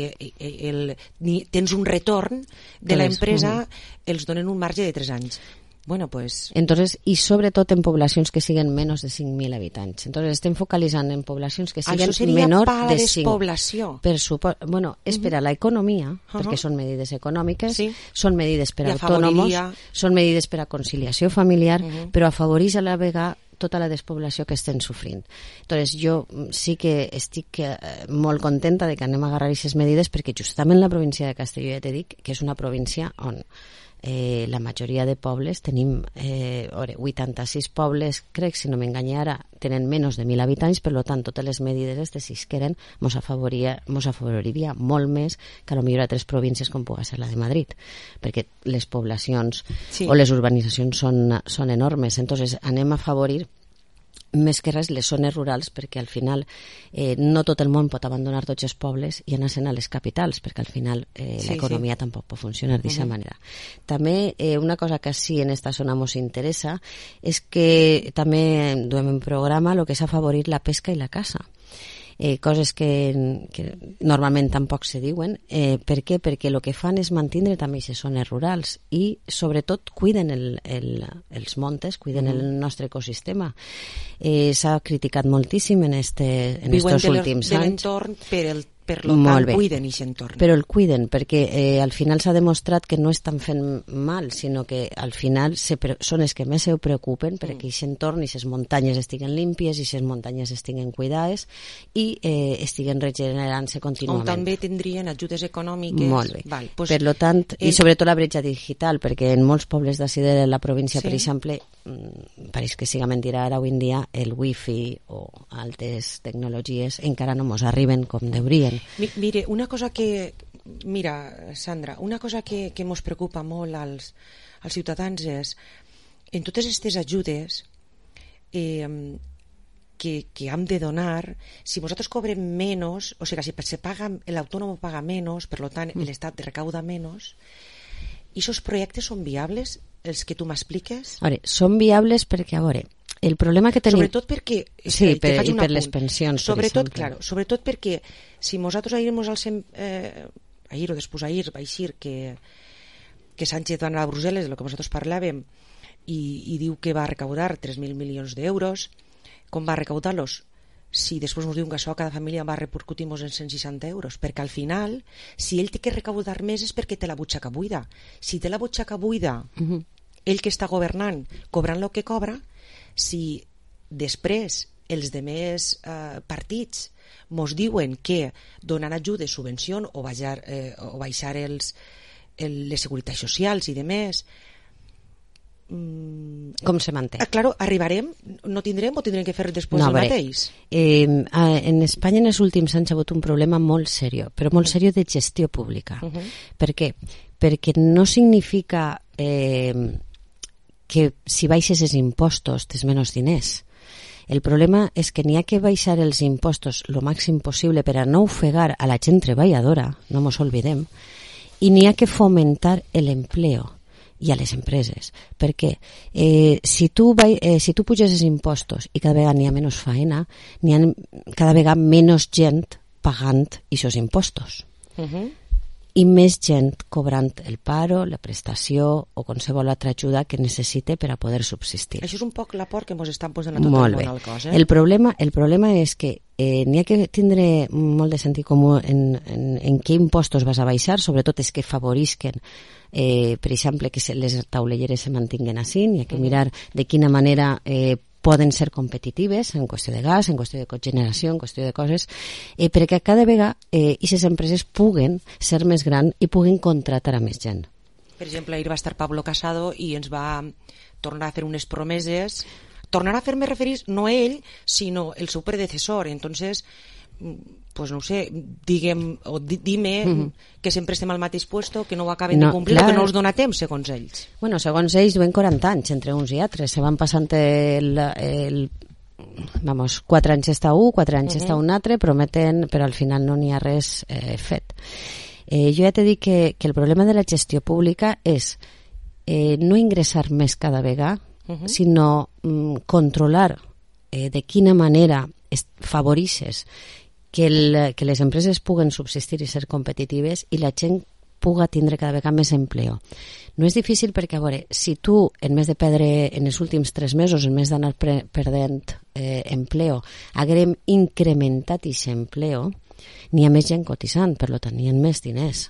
P: tens un retorn de l'empresa, els donen un marge de 3 anys. Bueno, pues...
Q: Entonces, y sobre todo en poblacions que siguen menos de 5.000 habitants. Entonces, estem focalitzant en poblacions que siguen menor de 5.
P: Despoblació.
Q: Bueno, és per a l'economia, perquè són medides econòmiques, són medides per a autònomos, són medides per a conciliació familiar, però afavoreix a la vegada tota la despoblació que estem sofrint. Entonces, jo sí que estic molt contenta de que anem a agarrar aquestes medides, perquè justament la província de Castelló, ja t'he dit, que és una província on la majoria de pobles tenim 86 pobles, crec, si no m'enganya ara, tenen menys de 1.000 habitants, per tant, totes les medides de si es queren mos afavoriria molt més que potser a altres províncies com pugui ser la de Madrid, perquè les poblacions o les urbanitzacions són enormes. Entonces, anem a afavorir més que res les zones rurals, perquè al final no tot el món pot abandonar tots els pobles i anar-se'n a les capitals, perquè al final l'economia tampoc pot funcionar d'aquesta manera. També una cosa que sí en esta zona ens interessa és que també duem en programa el que és afavorir la pesca i la caça. Coses que normalment tampoc se diuen. Per què? Perquè el que fan és mantindre també aquestes zones rurals i sobretot cuiden els montes, cuiden el nostre ecosistema. S'ha criticat moltíssim en estos últims anys.
P: Viuen de l'entorn per lo tant cuiden aquest entorn.
Q: Però el cuiden, perquè al final s'ha demostrat que no estan fent mal, sinó que al final són els que més se preocupen perquè aquest entorn i les muntanyes estiguen límpies i les muntanyes estiguen cuidades i estiguen regenerant-se contínuament.
P: On també tindrien ajudes econòmiques.
Q: Molt bé. Per lo tant, i sobretot la bretxa digital, perquè en molts pobles d'ací de la província, per exemple, pareix que siga mentira ara avui en dia, el wifi o altres tecnologies encara no mos arriben com deurien.
P: Mire, una cosa que... Mira, Sandra, una cosa que mos preocupa molt als ciutadans és en totes aquestes ajudes que hem de donar, si nosaltres cobrem menys, o sigui, si l'autònom paga menys, per tant l'Estat recauda menys, i aquests projectes són viables, els que tu m'expliques?
Q: A veure, són viables perquè, a veure, el problema que tenim...
P: Sobretot perquè...
Q: Sí, i per les pensions,
P: sobretot, claro, sobretot perquè si nosaltres ahir ahir o després ahir va eixir que Sánchez va anar a Brussel·les, de lo que nosaltres parlàvem, i diu que va recaudar 3.000 milions d'euros. Com va recaudar-los? Si després ens diuen que això a cada família va repercutir-nos en 160 euros, perquè al final, si ell té que recaudar més és perquè té la butxaca buida. Si té la butxaca buida, ell que està governant, cobrant el que cobra, si després els demés partits mos diuen que donar ajudes, subvenció o baixar les seguretats socials i demés,
Q: com se manté?
P: Claro, arribarem, no tindrem o tindrem que fer després el mateix?
Q: En Espanya en els últims anys ha hagut un problema molt seriós, però molt seriós de gestió pública. Per què? Perquè no significa que si baixes els impostos tens menys diners. El problema és que n'hi ha que baixar els impostos el màxim possible per a no ofegar a la gent treballadora, no mos oblidem, i n'hi ha que fomentar l'empleo i a les empreses. Perquè si tu puges els impostos i cada vegada n'hi ha menys faena, n'hi ha cada vegada menys gent pagant aquests impostos. I més gent cobrant el paro, la prestació o qualsevol altra ajuda que necessite per a poder subsistir.
P: Això és un poc l'aport que ens estan posant a tot el món al cos.
Q: El problema és que n'hi ha que tindre molt de sentit comú en què impostos vas a baixar, sobretot és que favorisquen, per exemple, que les taulelleres se mantinguen així, n'hi ha que mirar de quina manera poden ser competitives en qüestió de gas, en qüestió de cogeneració, en qüestió de coses, perquè cada vegada aquestes empreses puguen ser més grans i puguen contratar a més gent.
P: Per exemple, ahir va estar Pablo Casado i ens va tornar a fer unes promeses. Tornar a fer-me referir no ell, sinó el seu predecessor. Entonces, pues no sé, dime que sempre estem al mateix puesto, que no ho acaben de complir, que no els dona temps, segons ells.
Q: Bueno, segons ells duen 40 anys entre uns i altres, se van passant 4 anys està un, 4 anys està un altre, prometen, però al final no n'hi ha res fet. Jo ja t'he dit que el problema de la gestió pública és no ingressar més cada vegada, sinó controlar de quina manera favorisses que les empreses puguen subsistir i ser competitives i la gent puga tindre cada vegada més empleo. No és difícil perquè, a veure, si tu, en més de perdre en els últims 3 mesos, en més d'anar perdent empleo, haguem incrementat aquest empleo, n'hi ha més gent cotitzant, per tant n'hi ha més diners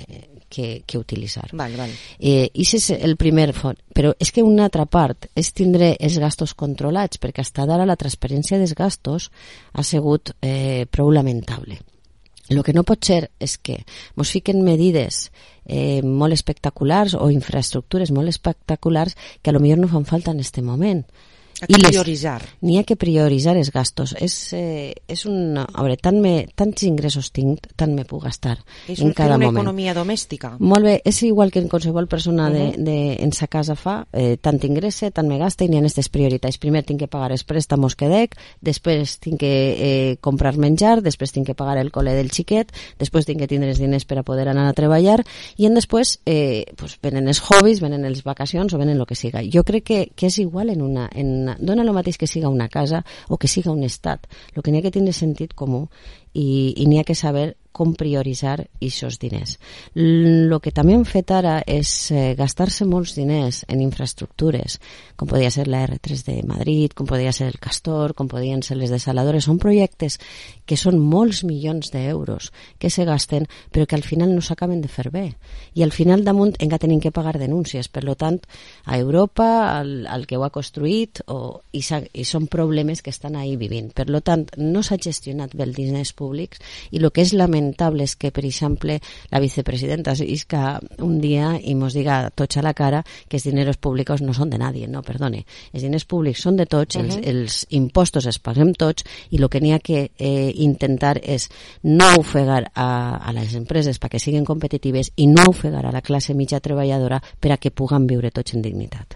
Q: que utilitzar.
P: Vale.
Q: I això és el primer font. Però és que una altra part és tindre els gastos controlats, perquè fins ara la transparència dels gastos ha sigut prou lamentable. El que no pot ser és que ens fiquen medides molt espectaculars o infraestructures molt espectaculars que a lo millor no fan falta en aquest moment.
P: Prioritzar.
Q: N'hi ha que prioritzar els gastos. És un... A veure, tants ingressos tinc, tant me puc gastar en cada moment.
P: És una economia domèstica.
Q: Molt bé, és igual que en qualsevol persona en sa casa fa, tant ingresse, tant me gasta, i n'hi ha aquestes prioritats. Primer tinc que pagar els préstamos que dec, després tinc que comprar menjar, després tinc que pagar el col·le del xiquet, després tinc que tindre els diners per a poder anar a treballar, i després venen els hobbies, venen les vacacions o venen el que siga. Jo crec que és igual dona el mateix que siga una casa o que siga un estat. El que n'hi ha que tindre sentit comú i n'hi ha que saber com prioritzar aquests diners. El que també han fet ara és gastar-se molts diners en infraestructures, com podia ser la R3 de Madrid, com podia ser el Castor, com podien ser les desaladores. Són projectes que són molts milions d'euros que se gasten, però que al final no s'acaben de fer bé. I al final damunt encara tenim que pagar denúncies. Per tant, a Europa, al que ho ha construït, i són problemes que estan ahí vivint. Per tant, no s'ha gestionat bé els diners públics, i el que és lamentable és que, per exemple, la vicepresidenta isca un dia i mos diga tots a la cara que els diners públics no són de nadie. No, perdone. Els diners públics són de tots, els impostos els paguem tots, i el que n'hi ha que intentar és no ofegar a les empreses perquè siguin competitives i no ofegar a la classe mitja treballadora per a que puguen viure tots en dignitat.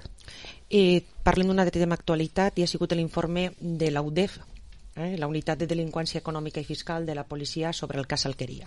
P: Parlem d'un altre tema d'actualitat, i ha sigut l'informe de la UDEF, la Unitat de Delinqüència Econòmica i Fiscal de la Policia sobre el cas Alqueria,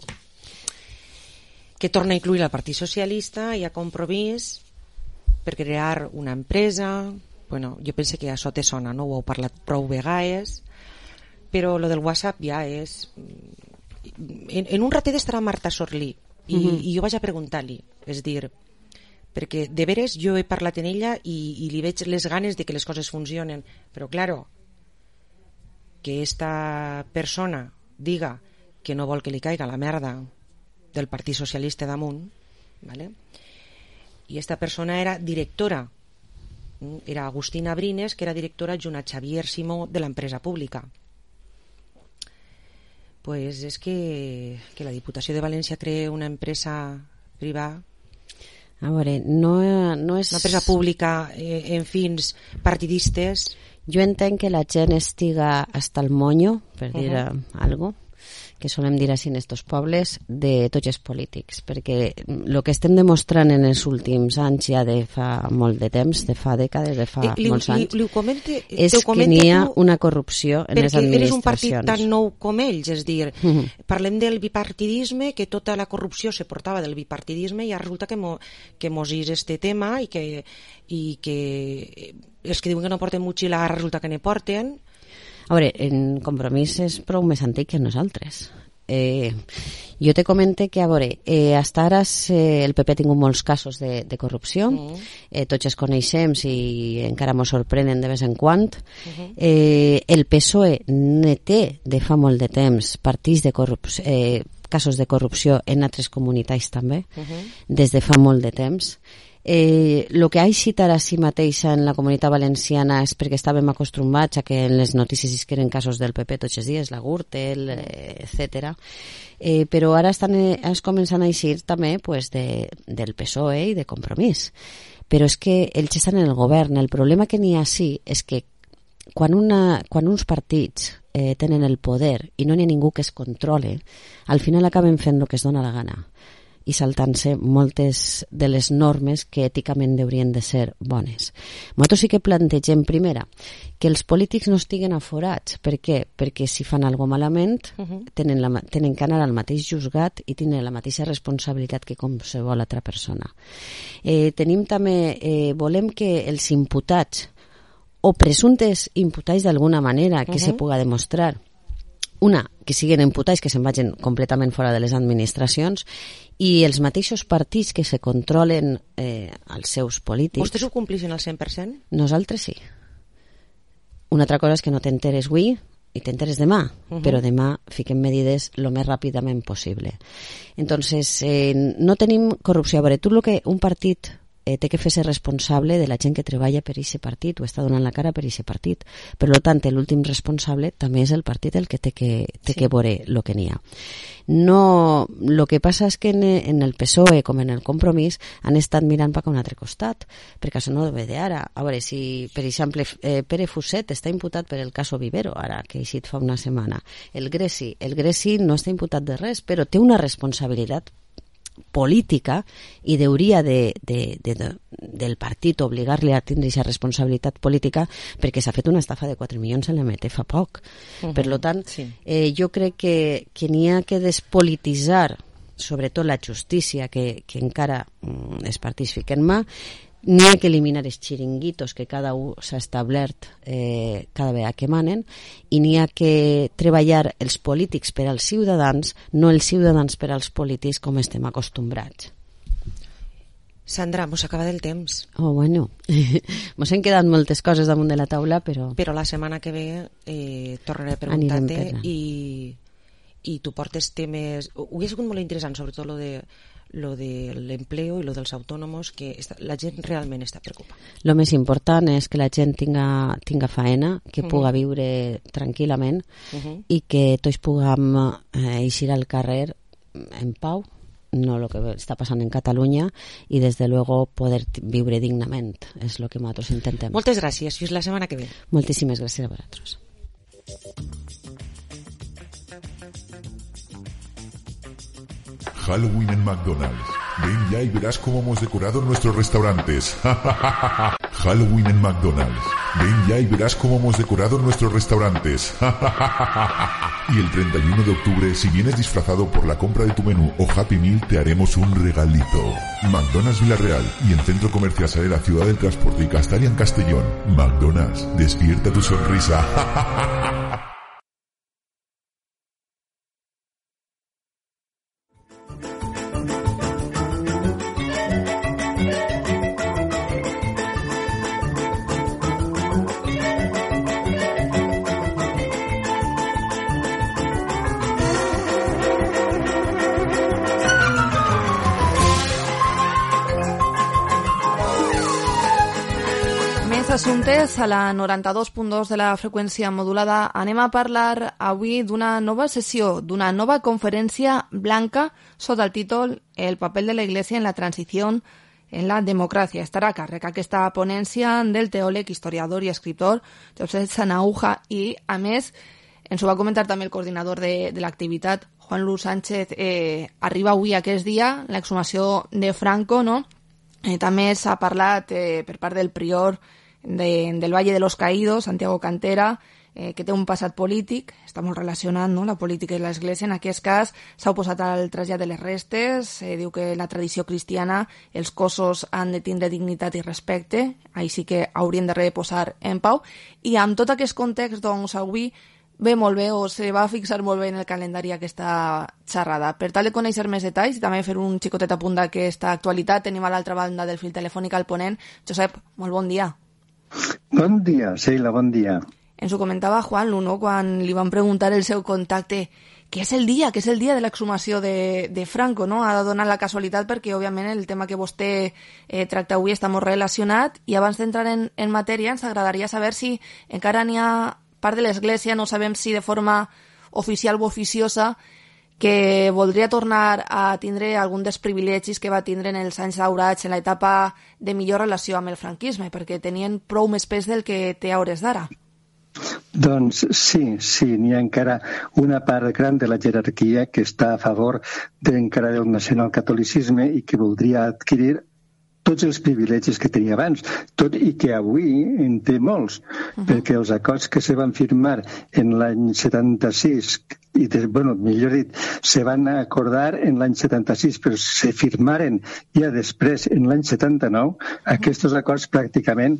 P: que torna a incluir el Partit Socialista i ha compromís per crear una empresa. Bueno, jo penso que això te sona, no? Ho heu parlat prou vegades, però lo del WhatsApp ja és... En un ratet estarà Marta Sorlí i jo vaig a preguntar-li, és dir, perquè de veres jo he parlat en ella i li veig les ganes de que les coses funcionen, però claro, que esta persona diga que no vol que li caiga la merda del Partit Socialista damunt, ¿vale? I esta persona era directora, era Agustina Brines, que era directora adjunt a Xavier Simó de l'empresa pública. Pues és que la Diputació de València crea una empresa privada,
Q: a veure, no és...
P: una empresa pública en fins partidistes.
Q: Jo entenc que la gent estiga hasta el moño, per dir algo, que solem dir així en estos pobles, de tots els polítics, perquè el que estem demostrant en els últims anys, ja de fa molt de temps, de fa dècades, de fa molts anys, és que n'hi ha una corrupció en les administracions. Perquè eres un partit
P: tan nou com ells, és dir, parlem del bipartidisme, que tota la corrupció se portava del bipartidisme, i ara resulta que mos és este tema i que els que diuen que no porten motxilla resulta que ne porten.
Q: A veure, en Compromís és prou més antic que nosaltres. Jo te comente que, a veure, hasta ara el PP ha tingut molts casos de corrupció, tots els coneixem i encara ens sorprenen de vez en quan. El PSOE ne té de fa molt de temps partits de corrupció, casos de corrupció en altres comunitats també, des de fa molt de temps. El que ha eixit ara sí mateixa en la Comunitat Valenciana és perquè estàvem acostumats a que en les notícies isqueren casos del PP tots els dies, la Gürtel, etc. Però ara es començant a eixir també del PSOE i de Compromís. Però és que ells estan en el govern. El problema que n'hi ha sí és que quan uns partits tenen el poder i no n'hi ha ningú que es controle, al final acaben fent el que es dona la gana i saltant-se moltes de les normes que èticament haurien de ser bones. Nosaltres sí que plantegem, primera, que els polítics no estiguen aforats. Per què? Perquè si fan alguna cosa malament tenen que anar al mateix juzgat i tenen la mateixa responsabilitat que qualsevol altra persona. Tenim també, volem que els imputats o presumptes imputats d'alguna manera que se pugui demostrar, una, que siguin imputats que se'n vagin completament fora de les administracions, i els mateixos partits que se controlen els seus polítics.
P: Vostès ho complixen al 100%?
Q: Nosaltres sí. Una altra cosa és que no t'enteres avui i t'enteres demà, però demà fiquem medides el més ràpidament possible. Entonces, no tenim corrupció. A veure, un partit té que fer-se responsable de la gent que treballa per aquest partit o està donant la cara per aquest partit. Per tant, l'últim responsable també és el partit el que té que veure el que n'hi ha. No, el que passa és que en el PSOE com en el Compromís han estat mirant per un altre costat, perquè això no ve d'ara. A veure, si per exemple Pere Fuset està imputat per el cas Vivero, ara que ha eixit fa una setmana, el Greci no està imputat de res, però té una responsabilitat política i hauria del partit obligar-li a tindre aquesta responsabilitat política perquè s'ha fet una estafa de 4 milions en l'EMT fa poc. Per tant, jo crec que n'hi ha que despolititzar sobretot la justícia que encara els partits fiquen mà. N'hi ha que eliminar els xiringuitos que cada un s'ha establert cada vegada que manen, i n'hi ha que treballar els polítics per als ciutadans, no els ciutadans per als polítics com estem acostumbrats.
P: Sandra, mos acaba del temps.
Q: Oh, bueno, mos han quedat moltes coses damunt de la taula, però
P: la setmana que ve tornaré a preguntar-te i tu portes temes... Ho ha sigut molt interessant, sobretot lo de l'empleo i lo dels autònoms, que la gent realment està preocupada.
Q: Lo més important és que la gent tinga faena, que puga viure tranquil·lament i que tots puguem eixir al carrer en pau, no el que està passant en Catalunya, i des de luego poder viure dignament. És el que nosaltres intentem.
P: Moltes gràcies. Fins la setmana que ve.
Q: Moltíssimes gràcies a vosaltres.
R: Halloween en McDonald's. Ven ya y verás cómo hemos decorado nuestros restaurantes. Halloween en McDonald's. Ven ya y verás cómo hemos decorado nuestros restaurantes. Y el 31 de octubre, si vienes disfrazado por la compra de tu menú o Happy Meal, te haremos un regalito. McDonald's Villarreal y en Centro Comercial Sale, la Ciudad del Transporte y Castalia en Castellón. McDonald's, despierta tu sonrisa.
B: Assumptes a la 92.2 de la freqüència modulada. Anem a parlar avui d'una nova sessió, d'una nova conferència blanca sota el títol El papel de la Iglesia en la transición en la democràcia. Estarà a càrrec aquesta ponència del teòleg, historiador i escriptor Josep Sanauja, i a més ens ho va comentar també el coordinador de l'activitat, Juan Luis Sánchez. Arriba avui aquest dia l'exhumació de Franco, no? També s'ha parlat per part del prior del Valle de los Caídos, Santiago Cantera, que té un passat polític, està molt relacionat, no?, la política i l'Església. En aquest cas s'ha oposat al trasllat de les restes, diu que la tradició cristiana els cossos han de tindre dignitat i respecte, així que haurien de reposar en pau. I amb tot aquest context, doncs, avui ve molt bé, o se va fixar molt bé en el calendari aquesta xerrada. Per tal de conèixer més detalls i també fer un xicotet apunt d'aquesta actualitat, tenim a l'altra banda del fil telefònic al ponent. Josep, molt bon dia.
S: Bon dia, Sheila, bon dia.
B: Ens ho comentava Juan Luno quan li van preguntar el seu contacte què és el dia de l'exhumació de Franco, no? Ha de donar la casualitat perquè, òbviament, el tema que vostè tracta avui està molt relacionat, i abans d'entrar en matèria ens agradaria saber si encara n'hi ha part de l'Església, no sabem si de forma oficial o oficiosa, que voldria tornar a tindre algun dels privilegis que va tindre en els anys daurats, en l'etapa de millor relació amb el franquisme, perquè tenien prou més pes del que té a hores d'ara.
S: Doncs sí, n'hi ha encara una part gran de la jerarquia que està a favor encara del nacionalcatolicisme i que voldria adquirir tots els privilegis que tenia abans, tot i que avui en té molts, perquè els acords que se van firmar en l'any 76, millor dit, se van acordar en l'any 76, però se firmaren ja després, en l'any 79, aquests acords pràcticament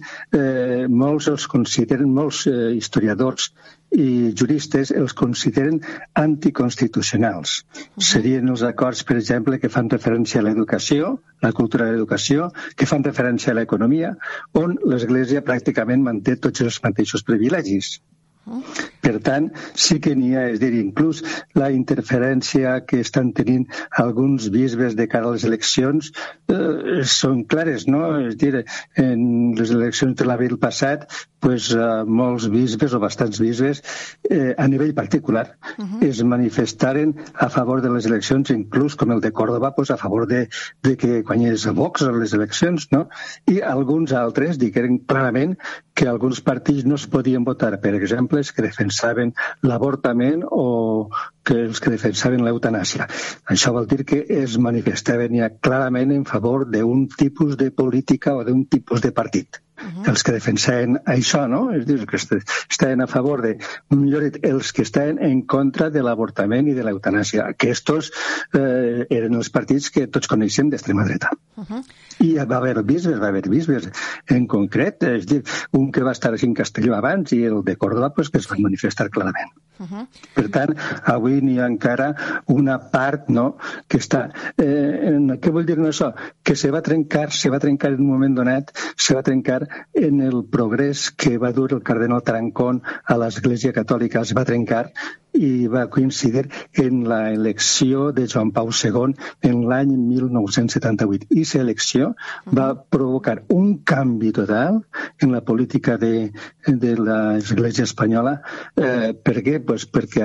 S: molts els consideren, molts historiadors i juristes els consideren anticonstitucionals. Serien els acords, per exemple, que fan referència a l'educació, la cultura de l'educació, que fan referència a l'economia, on l'Església pràcticament manté tots els mateixos privilegis. Per tant, sí que n'hi ha, és dir, inclús la interferència que estan tenint alguns bisbes de cara a les eleccions són clares, no? És dir, en les eleccions de l'abril passat, molts bisbes o bastants bisbes a nivell particular es manifestaren a favor de les eleccions, inclús com el de Còrdova, a favor de que guanyés Vox a les eleccions, no? I alguns altres digueren clarament que alguns partits no es podien votar, per exemple, els que defensaven l'avortament o que els que defensaven l'eutanàsia. Això vol dir que es manifestaven ja clarament en favor d'un tipus de política o d'un tipus de partit. Els que defensaven això, no? És dir, que estaven a favor de, millor dit, els que estaven en contra de l'avortament i de l'eutanàsia. Aquests eren els partits que tots coneixem d'extrema dreta. I va haver bisbes en concret, és dir, un que va estar en Castelló abans i el de Còrdova que es va manifestar clarament. Per tant, avui n'hi ha encara una part, no?, que està... Què vol dir això? Que se va trencar en un moment donat, se va trencar en el progrés que va dur el cardenal Tarancón a l'Església Catòlica, es va trencar i va coincidir en l'elecció de Joan Pau II en l'any 1978. I aquesta elecció va provocar un canvi total en la política de l'Església espanyola. Per què? Pues perquè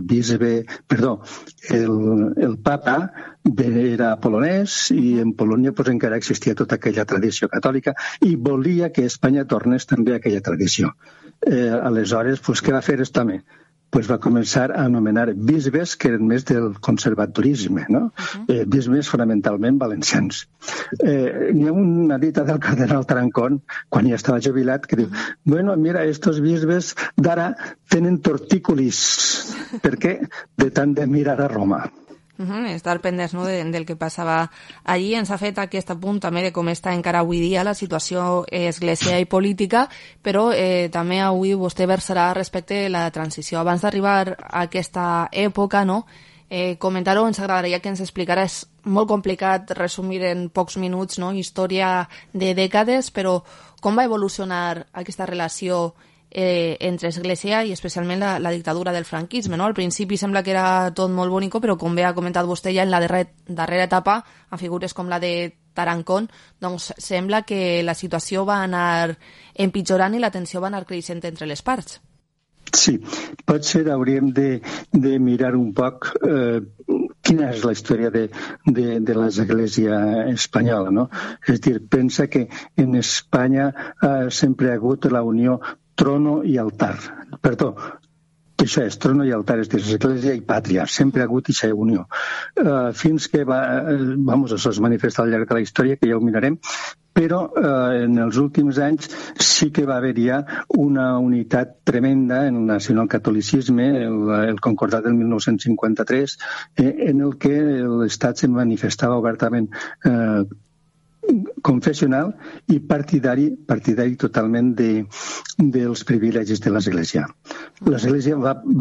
S: el papa era polonès i en Polònia encara existia tota aquella tradició catòlica i volia que Espanya tornés també a aquella tradició. Aleshores, què va fer aquest home? Va començar a anomenar bisbes que eren més del conservadorisme, no? Bisbes fonamentalment valencians. Hi ha una dita del cardenal Tarancón, quan ja estava jubilat, que diu, bueno, mira, estos bisbes d'ara tenen tortícolis. Per què? De tant de mirar a Roma.
B: Estar pendents, no?, del que passava allí. Ens ha fet aquest apunt també de com està encara avui dia la situació església i política, però també avui vostè versarà respecte a la transició. Abans d'arribar a aquesta època, no?, comentar-ho, ens agradaria que ens explicara. És molt complicat resumir en pocs minuts, no?, història de dècades, però com va evolucionar aquesta relació entre Església i especialment la dictadura del franquisme, no? Al principi sembla que era tot molt bonico, però com bé ha comentat vostè ja en la darrera etapa, a figures com la de Tarancón, doncs sembla que la situació va anar empitjorant i la tensió va anar creixent entre les parts.
S: Sí, potser hauríem de mirar un poc quina és la història de l'Església espanyola, no? És dir, pensa que en Espanya sempre ha hagut la unió trono i altar. Perdó, això és trono i altar, és dir, església i pàtria. Sempre ha hagut aquesta unió. Fins que això es manifesta al llarg de la història, que ja ho mirarem, però en els últims anys sí que va haver-hi una unitat tremenda en el nacionalcatolicisme, el concordat del 1953, en el que l'Estat se manifestava obertament confessional i partidari totalment dels privilegis de l'Església. L'Església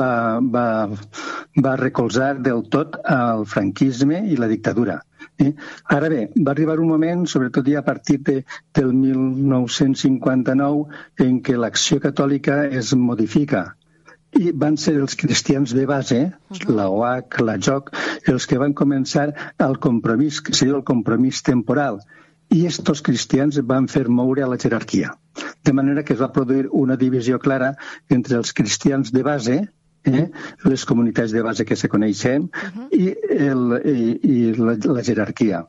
S: va recolzar del tot el franquisme i la dictadura. Ara bé, va arribar un moment, sobretot ja a partir del 1959, en què l'acció catòlica es modifica. I van ser els cristians de base, la OAC, la JOC, els que van començar el compromís, que seria el compromís temporal. I estos cristians van fer moure a la jerarquia. De manera que es va produir una divisió clara entre els cristians de base, les comunitats de base que se coneixen, i la jerarquia.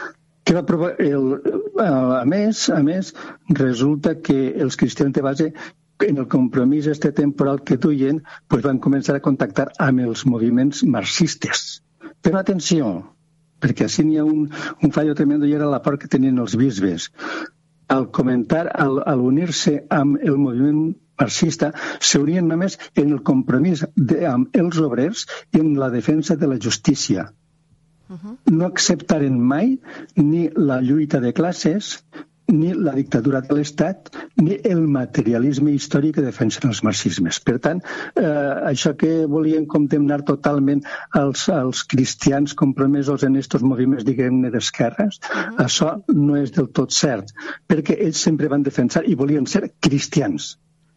S: A més, resulta que els cristians de base, en el compromís temporal que duien, van començar a contactar amb els moviments marxistes. Però atenció, perquè així n'hi ha un fallo tremendo i era la por que tenien els bisbes. Al unir-se amb el moviment marxista, s'unien només en el compromís amb els obrers i en la defensa de la justícia. No acceptaren mai ni la lluita de classes, ni la dictadura de l'Estat, ni el materialisme històric que defensen els marxismes. Per tant, això que volien condemnar totalment els cristians compromesos en aquests moviments, diguem-ne, d'esquerres, això no és del tot cert, perquè ells sempre van defensar i volien ser cristians.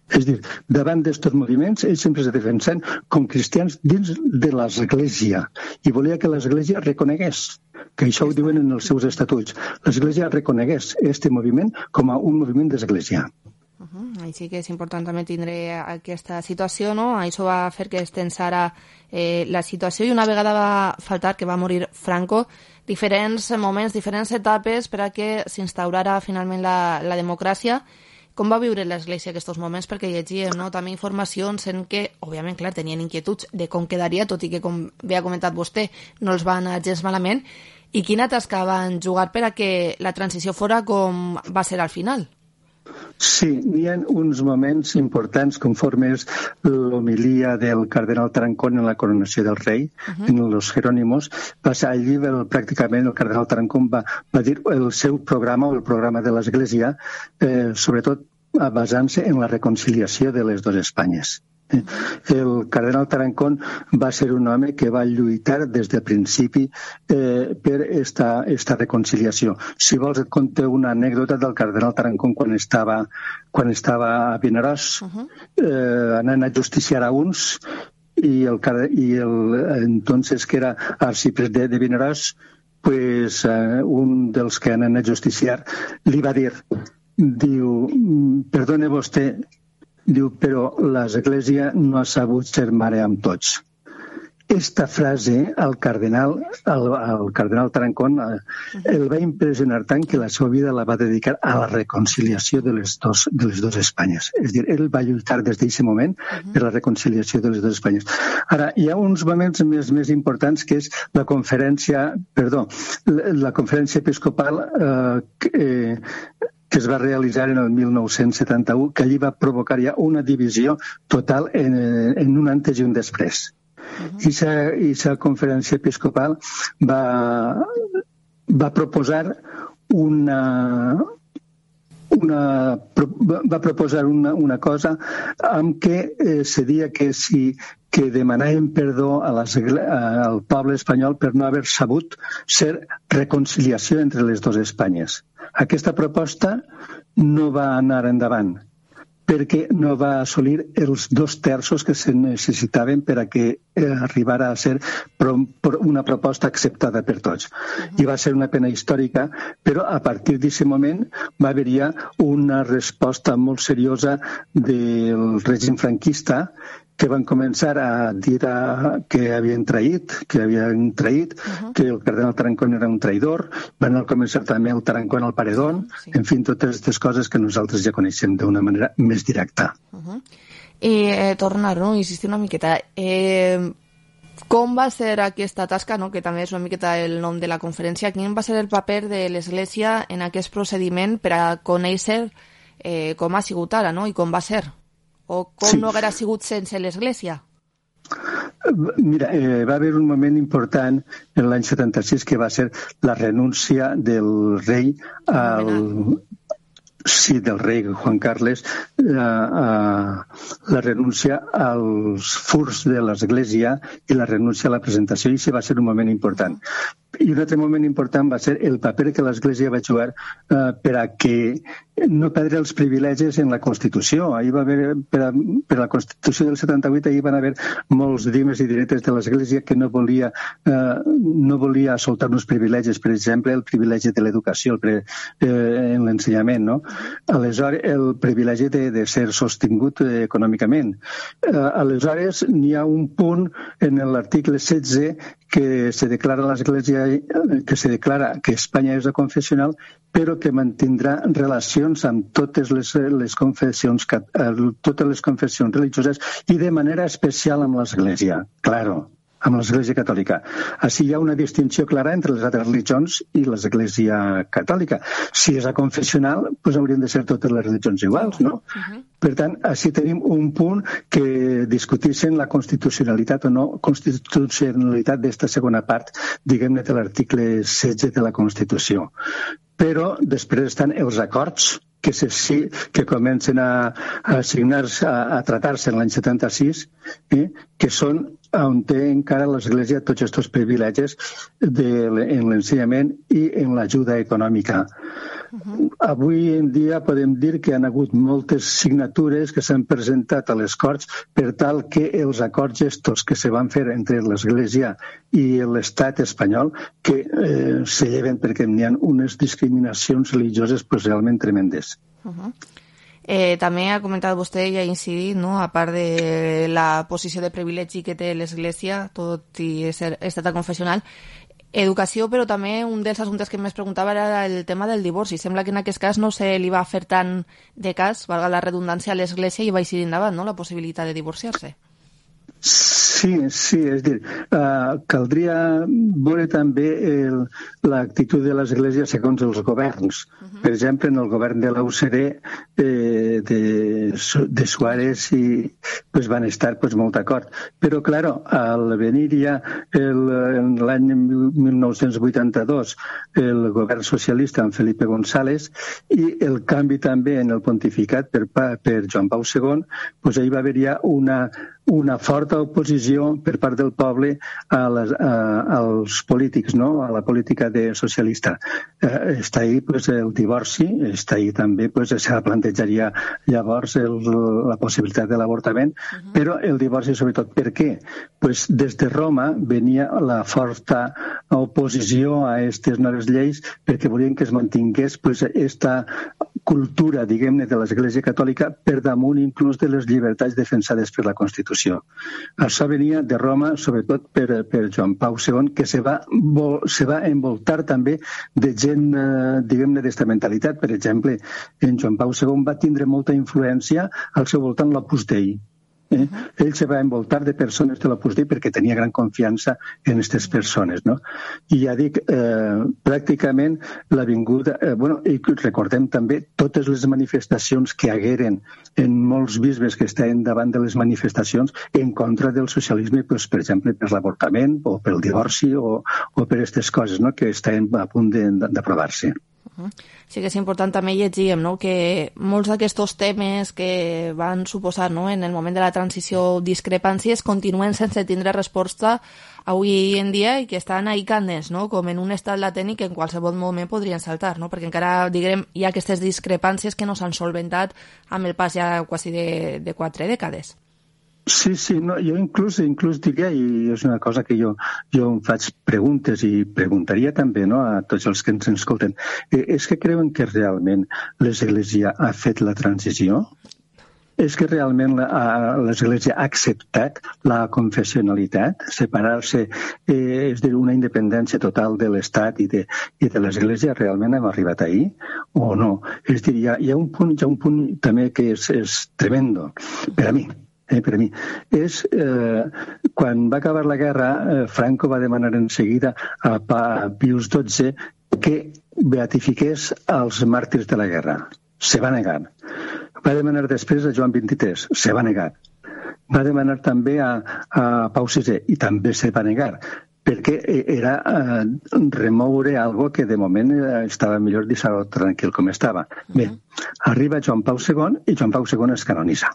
S: És a dir, davant d'estos moviments, ells sempre es defensen com cristians dins de l'Església i volia que l'Església reconegués, que això ho diuen en els seus estatuts, l'Església reconegués este moviment com a un moviment d'Església.
B: Així que és important també tindre aquesta situació, no? Això va fer que es tensara la situació i una vegada va faltar que va morir Franco, diferents moments, diferents etapes per a que s'instaurara finalment la democràcia. Com va viure l'Església aquests moments? Perquè llegíem, no?, també informacions en què, òbviament, clar, tenien inquietuds de com quedaria, tot i que, com bé ha comentat vostè, no els va anar gens malament. I quina tasca van jugar per a que la transició fora com va ser al final?
S: Sí, hi ha uns moments importants conforme és l'homilia del cardenal Tarancón en la coronació del rei, en los Jerónimos. Allí pràcticament el cardenal Tarancón va dir el seu programa o el programa de l'Església, sobretot basant-se en la reconciliació de les dues Espanyes. El cardenal Tarancón va ser un home que va lluitar des del principi per esta reconciliació. Si vols et conto una anècdota del cardenal Tarancón quan estava a Vinaròs, anant a justiciar a uns, i entonces que era arcipres de Vinaròs, pues un dels que anen a justiciar li va dir, diu, perdone vostè, diu, però l'Església no ha sabut ser mare amb tots. Esta frase al cardenal Tarancón el va impressionar tant que la seva vida la va dedicar a la reconciliació de les dues Espanyes. És a dir, ell va lluitar des d'aquest moment per la reconciliació de les dues Espanyes. Ara, hi ha uns moments més importants que és la conferència episcopal que es va realitzar en el 1971, que allí va provocar ja una divisió total en un antes i un després. I la conferència episcopal va proposar una cosa amb què se dia que demanàvem perdó al poble espanyol per no haver sabut ser reconciliació entre les dues Espanyes. Aquesta proposta no va anar endavant perquè no va assolir els 2/3 que se necessitaven per a que arribara a ser una proposta acceptada per tots. I va ser una pena històrica, però a partir d'aquest moment va haver-hi una resposta molt seriosa del règim franquista, que van començar a dir que havien traït, que el cardenal Tarancón era un traïdor, van començar també el Tarancón al paredón, en fi, totes aquestes coses que nosaltres ja coneixem d'una manera més directa.
B: I tornar, no?, insistir una miqueta. Com va ser aquesta tasca, no?, que també és una miqueta el nom de la conferència, quin va ser el paper de l'Església en aquest procediment per a conèixer com ha sigut ara, no?, i com va ser? O com no haguera sigut sense l'Església?
S: Mira, va haver un moment important en l'any 76 que va ser la renúncia del rei del rei Juan Carles, la renúncia als furs de l'Església i la renúncia a la presentació, i això va ser un moment important. I un altre moment important va ser el paper que l'Església va jugar per a que no perdre els privilegis en la Constitució. Ahir va haver, per la Constitució del 78, ahir van haver molts dimes i diretes de l'Església que no volia soltar uns privilegis, per exemple, el privilegi de l'educació en l'ensenyament, no? Aleshores, el privilegi de ser sostingut econòmicament. Aleshores, n'hi ha un punt en l'article 16 que se declara l'Església, que Espanya és aconfessional, però que mantindrà relacions amb totes les confessions religioses i de manera especial amb l'Església, claro, amb l'Església Catòlica. Així hi ha una distinció clara entre les altres religions i l'Església Catòlica. Si és aconfessional, doncs haurien de ser totes les religions iguals, no? Per tant, així tenim un punt que discuteixen la constitucionalitat o no constitucionalitat d'esta segona part, diguem-ne, de l'article 16 de la Constitució. Però després estan els acords que comencen a signar-se, a tratar-se en l'any 76, que són on té encara l'Església tots aquests privilegis en l'ensenyament i en l'ajuda econòmica. Avui en dia podem dir que han hagut moltes signatures que s'han presentat a les Corts per tal que els acords gestos que se van fer entre l'Església i l'Estat espanyol que se lleven perquè n'hi ha unes discriminacions religioses realment tremendes.
B: També ha comentat vostè i ha incidit, no? A part de la posició de privilegi que té l'Església, tot i ser estat confessional, educació, però també un dels assumptes que més preguntava era el tema del divorci. Sembla que en aquest cas no se li va fer tant de cas, valga la redundància, a l'Església i va decidir endavant, no?, la possibilitat de divorciar-se.
S: Sí, és a dir, caldria veure també l'actitud de l'Església segons els governs. Per exemple, en el govern de la UCD de Suárez van estar molt d'acord. Però, clar, al venir ja l'any 1982 el govern socialista amb Felipe González i el canvi també en el pontificat per Joan Pau II, ahir va haver ja una forta oposició per part del poble als polítics, no?, a la política socialista. Està ahí el divorci, està ahí també, se plantejaria llavors la possibilitat de l'avortament, però el divorci sobretot. Per què? Des de Roma venia la forta oposició a aquestes noves lleis perquè volien que es mantingués aquesta cultura, diguem-ne, de l'Església Catòlica per damunt inclús de les llibertats defensades per la Constitució. Això venia de Roma, sobretot per Joan Pau II, que se va envoltar també de gent, diguem-ne, d'esta mentalitat. Per exemple, en Joan Pau II va tindre molta influència al seu voltant l'Opus Dei. Ell se va envoltar de persones de l'Opus Dei perquè tenia gran confiança en aquestes persones, no? I ja dic, pràcticament l'avinguda... i recordem també totes les manifestacions que hagueren en molts bisbes que estaven davant de les manifestacions en contra del socialisme, per exemple, per l'avortament o pel divorci o per aquestes coses, no?, que estaven a punt d'aprovar-se.
B: Sí que és important també llegir, no?, que molts d'aquests temes que van suposar, no?, en el moment de la transició discrepàncies continuen sense tindre resposta avui en dia i que estan ahí candents, no?, com en un estat latent i que en qualsevol moment podrien saltar, no?, perquè encara, diguem, hi ha aquestes discrepàncies que no s'han solventat amb el pas ja quasi de 4 dècades.
S: Sí, no, jo inclús diria, i és una cosa que jo em faig preguntes i preguntaria també, no, a tots els que ens escolten, és que creuen que realment l'Església ha fet la transició? És que realment l'Església ha acceptat la confessionalitat, separar-se, és a dir, una independència total de l'Estat i de l'Església? Realment hem arribat ahí o no? És a dir, hi ha un punt també que és tremendo per a mi. És quan va acabar la guerra, Franco va demanar en seguida a Pius XII que beatifiqués els màrtirs de la guerra. Se va negar. Va demanar després a Joan XXIII. Se va negar. Va demanar també a Pau VI i també se va negar, perquè era remoure algo que de moment estava millor deixar-ho tranquil com estava. Bé, arriba Joan Pau II i Joan Pau II es canonitza.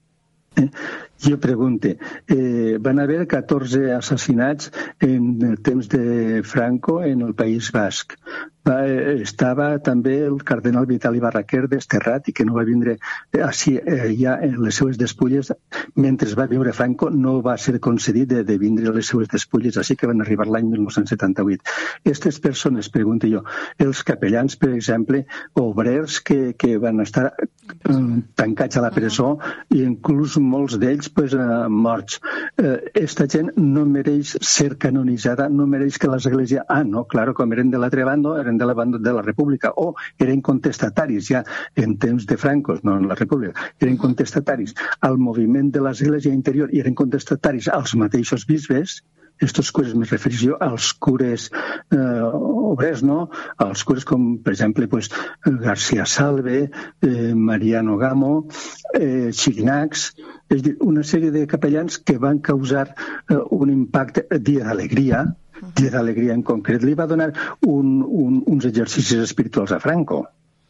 S: Jo pregunto, van haver 14 assassinats en el temps de Franco en el País Basc. Estava també el cardenal Vitali Barraquer desterrat i que no va vindre així ja les seues despulles. Mentre va viure Franco no va ser concedit de vindre les seues despulles, així que van arribar l'any 1978. Aquestes persones, pregunto jo, els capellans, per exemple, obrers que van estar tancats a la presó i inclús molts d'ells morts. Esta gent no mereix ser canonitzada, no mereix que l'Església... no, claro, com eren de l'altre bando, eren de la banda de la República, o eren contestataris ja en temps de Franco, no en la República, eren contestataris al moviment de l'Església interior i eren contestataris als mateixos bisbes. Estos cures me refereixo als cures obrers, no? Als cures com, per exemple, García Salve, Mariano Gamo, Xirinacs, és a dir, una sèrie de capellans que van causar un impacte, dia d'alegria en concret, li va donar uns exercicis espirituals a Franco.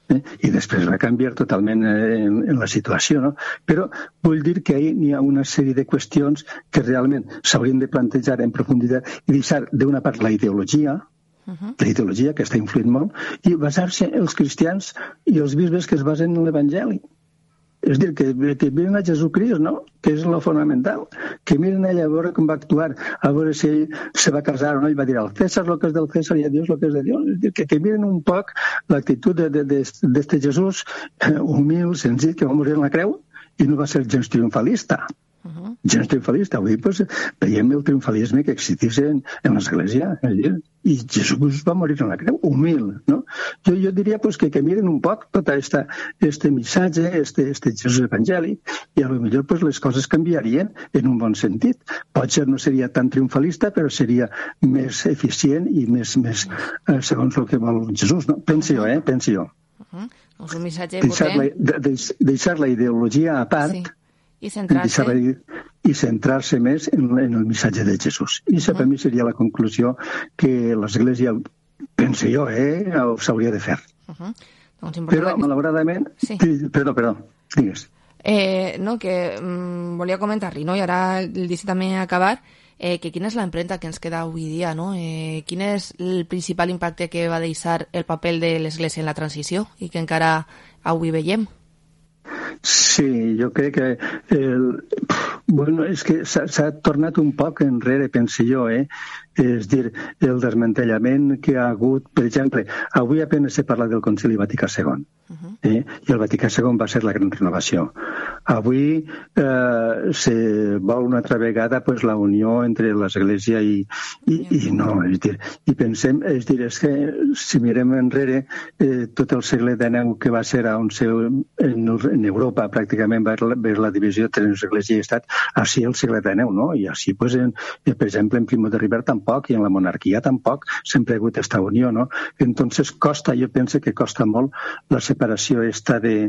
S: I després va canviar totalment en la situació, no? Però vull dir que ahí n'hi ha una sèrie de qüestions que realment s'haurien de plantejar en profunditat i deixar d'una part la ideologia que està influint molt, i basar-se els cristians i els bisbes que es basen en l'Evangeli. És dir, que miren a Jesucrist, no? Que és lo fonamental. Que miren a ell a veure com va actuar, a veure si ell se va casar o no. Ell va dir al César lo que és del César i a Dios lo que és de Dios. És dir, que miren un poc l'actitud d'este Jesús humil, senzill, que va morir en la creu i no va ser gens triomfalista. Gens triomfalista. Avui veiem el triomfalisme que existís en l'Església. I Jesús va morir en la creu, humil, no? Jo diria que miren un poc tot este missatge, este Jesús evangèlic, i a lo millor les coses canviarien en un bon sentit. Potser no seria tan triomfalista, però seria més eficient i més segons el que vol Jesús, no? Penso jo.
B: Doncs un missatge
S: deixar la ideologia a part
B: i
S: centrar-se més en el missatge de Jesús. I això per mi seria la conclusió que l'Església, penso jo, s'hauria de fer. Però, malauradament... Perdó, digues.
B: No, que volia comentar-li, no? I ara el dic també acabar, que quina és l'empremta que ens queda avui dia, no? Quin és el principal impacte que va deixar el paper de l'Església en la transició i que encara avui veiem?
S: Sí, jo crec que és que s'ha tornat un poc enrere, penso jo, és dir, el desmantellament que ha hagut, per exemple, avui apenas se parla del Concili Vaticà II, i el Vaticà II va ser la gran renovació. Avui se vol una altra vegada la unió entre l'Església i no, és dir, i pensem, és dir, és que si mirem enrere tot el segle XIX que va ser en Europa pràcticament va haver la divisió entre Església i Estat, així el segle XIX, no? I així, per exemple, en Primo de Rivera tampoc, i en la monarquia tampoc, sempre ha hagut aquesta unió, no? Entonces costa, jo penso que costa molt la separació esta de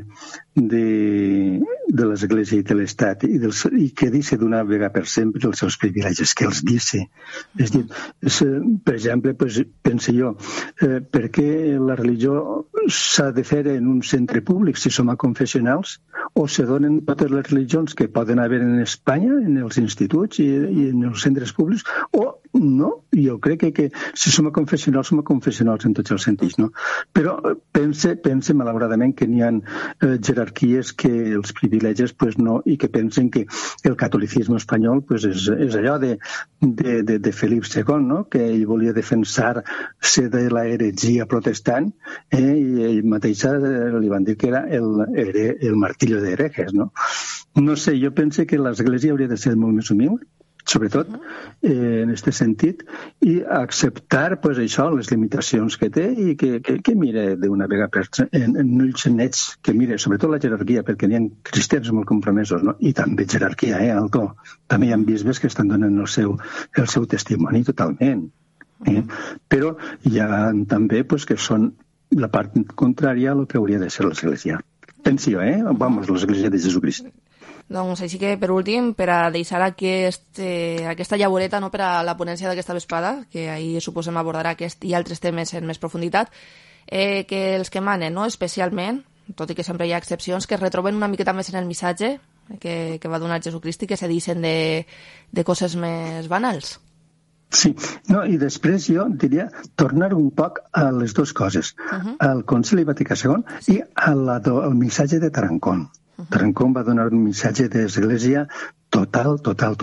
S: l'Església i de l'Estat, i que dice d'una vegada per sempre els seus privilegis, que els dice. És dir, per exemple, penso jo, per què la religió s'ha de fer en un centre públic si som a confessionals, o se donen totes les religions que poden haver en Espanya, en els instituts i en els centres públics, o no? Jo crec que si som a confessionals en tots els sentits, no? Però pense malauradament que n'hi ha jerarquies que els privilegis no, i que pensen que el catolicisme espanyol és allò de Felip II, no? Que ell volia defensar-se de la heretgia protestant, i ell mateix li van dir que era el martillo de herejes, no? No sé, jo penso que l'Església hauria de ser molt més humil, sobretot en aquest sentit, i acceptar això, les limitacions que té, i que mire d'una vegada en ulls nets, que mire sobretot la jerarquia, perquè n'hi ha cristians molt compromesos, no? I també jerarquia, alto. També hi ha bisbes que estan donant el seu testimoni totalment. Però hi ha també que són la part contrària a el que hauria de ser l'Església. Penso jo, l'Església de Jesucrist.
B: Doncs així que, per últim, per a deixar aquesta llavoreta per a la ponència d'aquesta vesprada, que ahir suposem abordarà aquest i altres temes en més profunditat, que els que manen, especialment, tot i que sempre hi ha excepcions, que es retroben una miqueta més en el missatge que va donar Jesucrist i que se deixen de coses més banals.
S: Sí, i després jo diria tornar un poc a les dues coses, al Concili Vaticà II i al missatge de Tarancón. Tarancón va donar un missatge d'església total.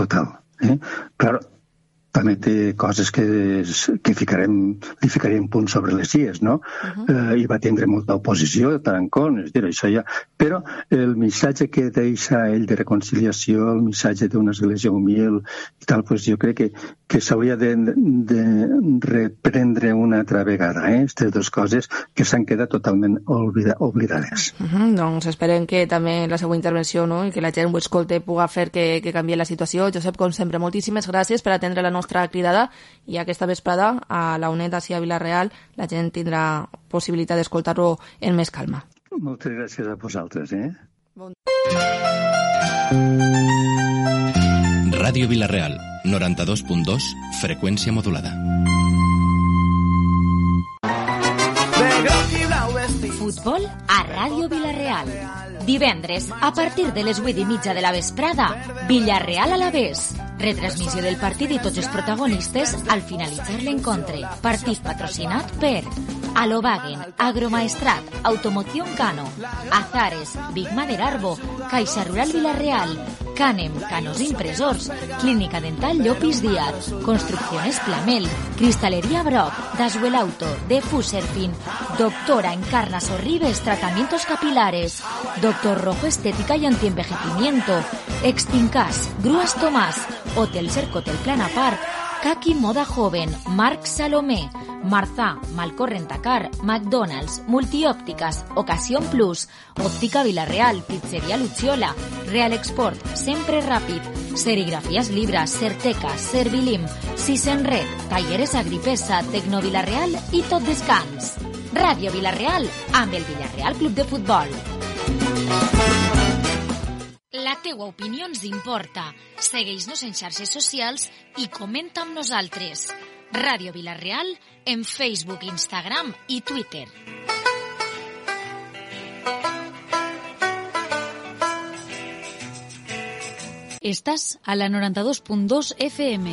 S: Claro, també té coses que li ficarem punts sobre les ies, no? I va tindre molta oposició, Tarancón, és dir, això ja... Però el missatge que deixa ell de reconciliació, el missatge d'una església humil i tal, jo crec que s'hauria de reprendre una altra vegada, aquestes dues coses que s'han quedat totalment oblidades.
B: Doncs esperem que també la seva intervenció i que la gent ho escolte pugui fer que canvie la situació. Josep, com sempre, moltíssimes gràcies per atendre la nostra cridada, i aquesta vesprada a la UNED ací a Vila-real la gent tindrà possibilitat d'escoltar-lo en més calma.
S: Moltes gràcies a vosaltres.
D: Ràdio Vila-real, 92.2, freqüència modulada.
E: De groc i blau vestit
A: Futbol a Ràdio Vila-real. Divendres, a partir de les 8:30 de la vesprada, Villarreal-Alavés. Retransmissió del partit i tots els protagonistes al finalitzar l'encontre. Partit patrocinat per Alovagen, Agromaestrat, Automoción Cano, Azares, Big Mader Arbo, Caixa Rural Vila-real, Canem, Canos Impresors, Clínica Dental Llopis Díaz, Construcciones Plamel, Cristalería Brock, Daswell Auto, Defu Surfing, Doctora Encarna Sorribes, Tratamientos Capilares, Doctor Rojo Estética y Antienvejecimiento, Extincas, Grúas Tomás, Hotel Cercotel Plana Park, Kaki Moda Joven, Marc Salomé, Marzà, Malcor Rentacar, McDonald's, Multiòptiques, Ocasión Plus, Òptica Vila-real, Pizzeria Luciola, Real Export, Sempre Ràpid, Serigrafías Libras, Certeca, Servilim, Sisenred, Talleres Agripesa, Tecno Vila-real i Tot Descans. Ràdio Vila-real amb el Villarreal Club de Futbol. La teua opinió ens importa. Segueix-nos en xarxes socials i comenta amb nosaltres. Ràdio Vila-real en Facebook, Instagram i Twitter. Estàs a la 92.2 FM.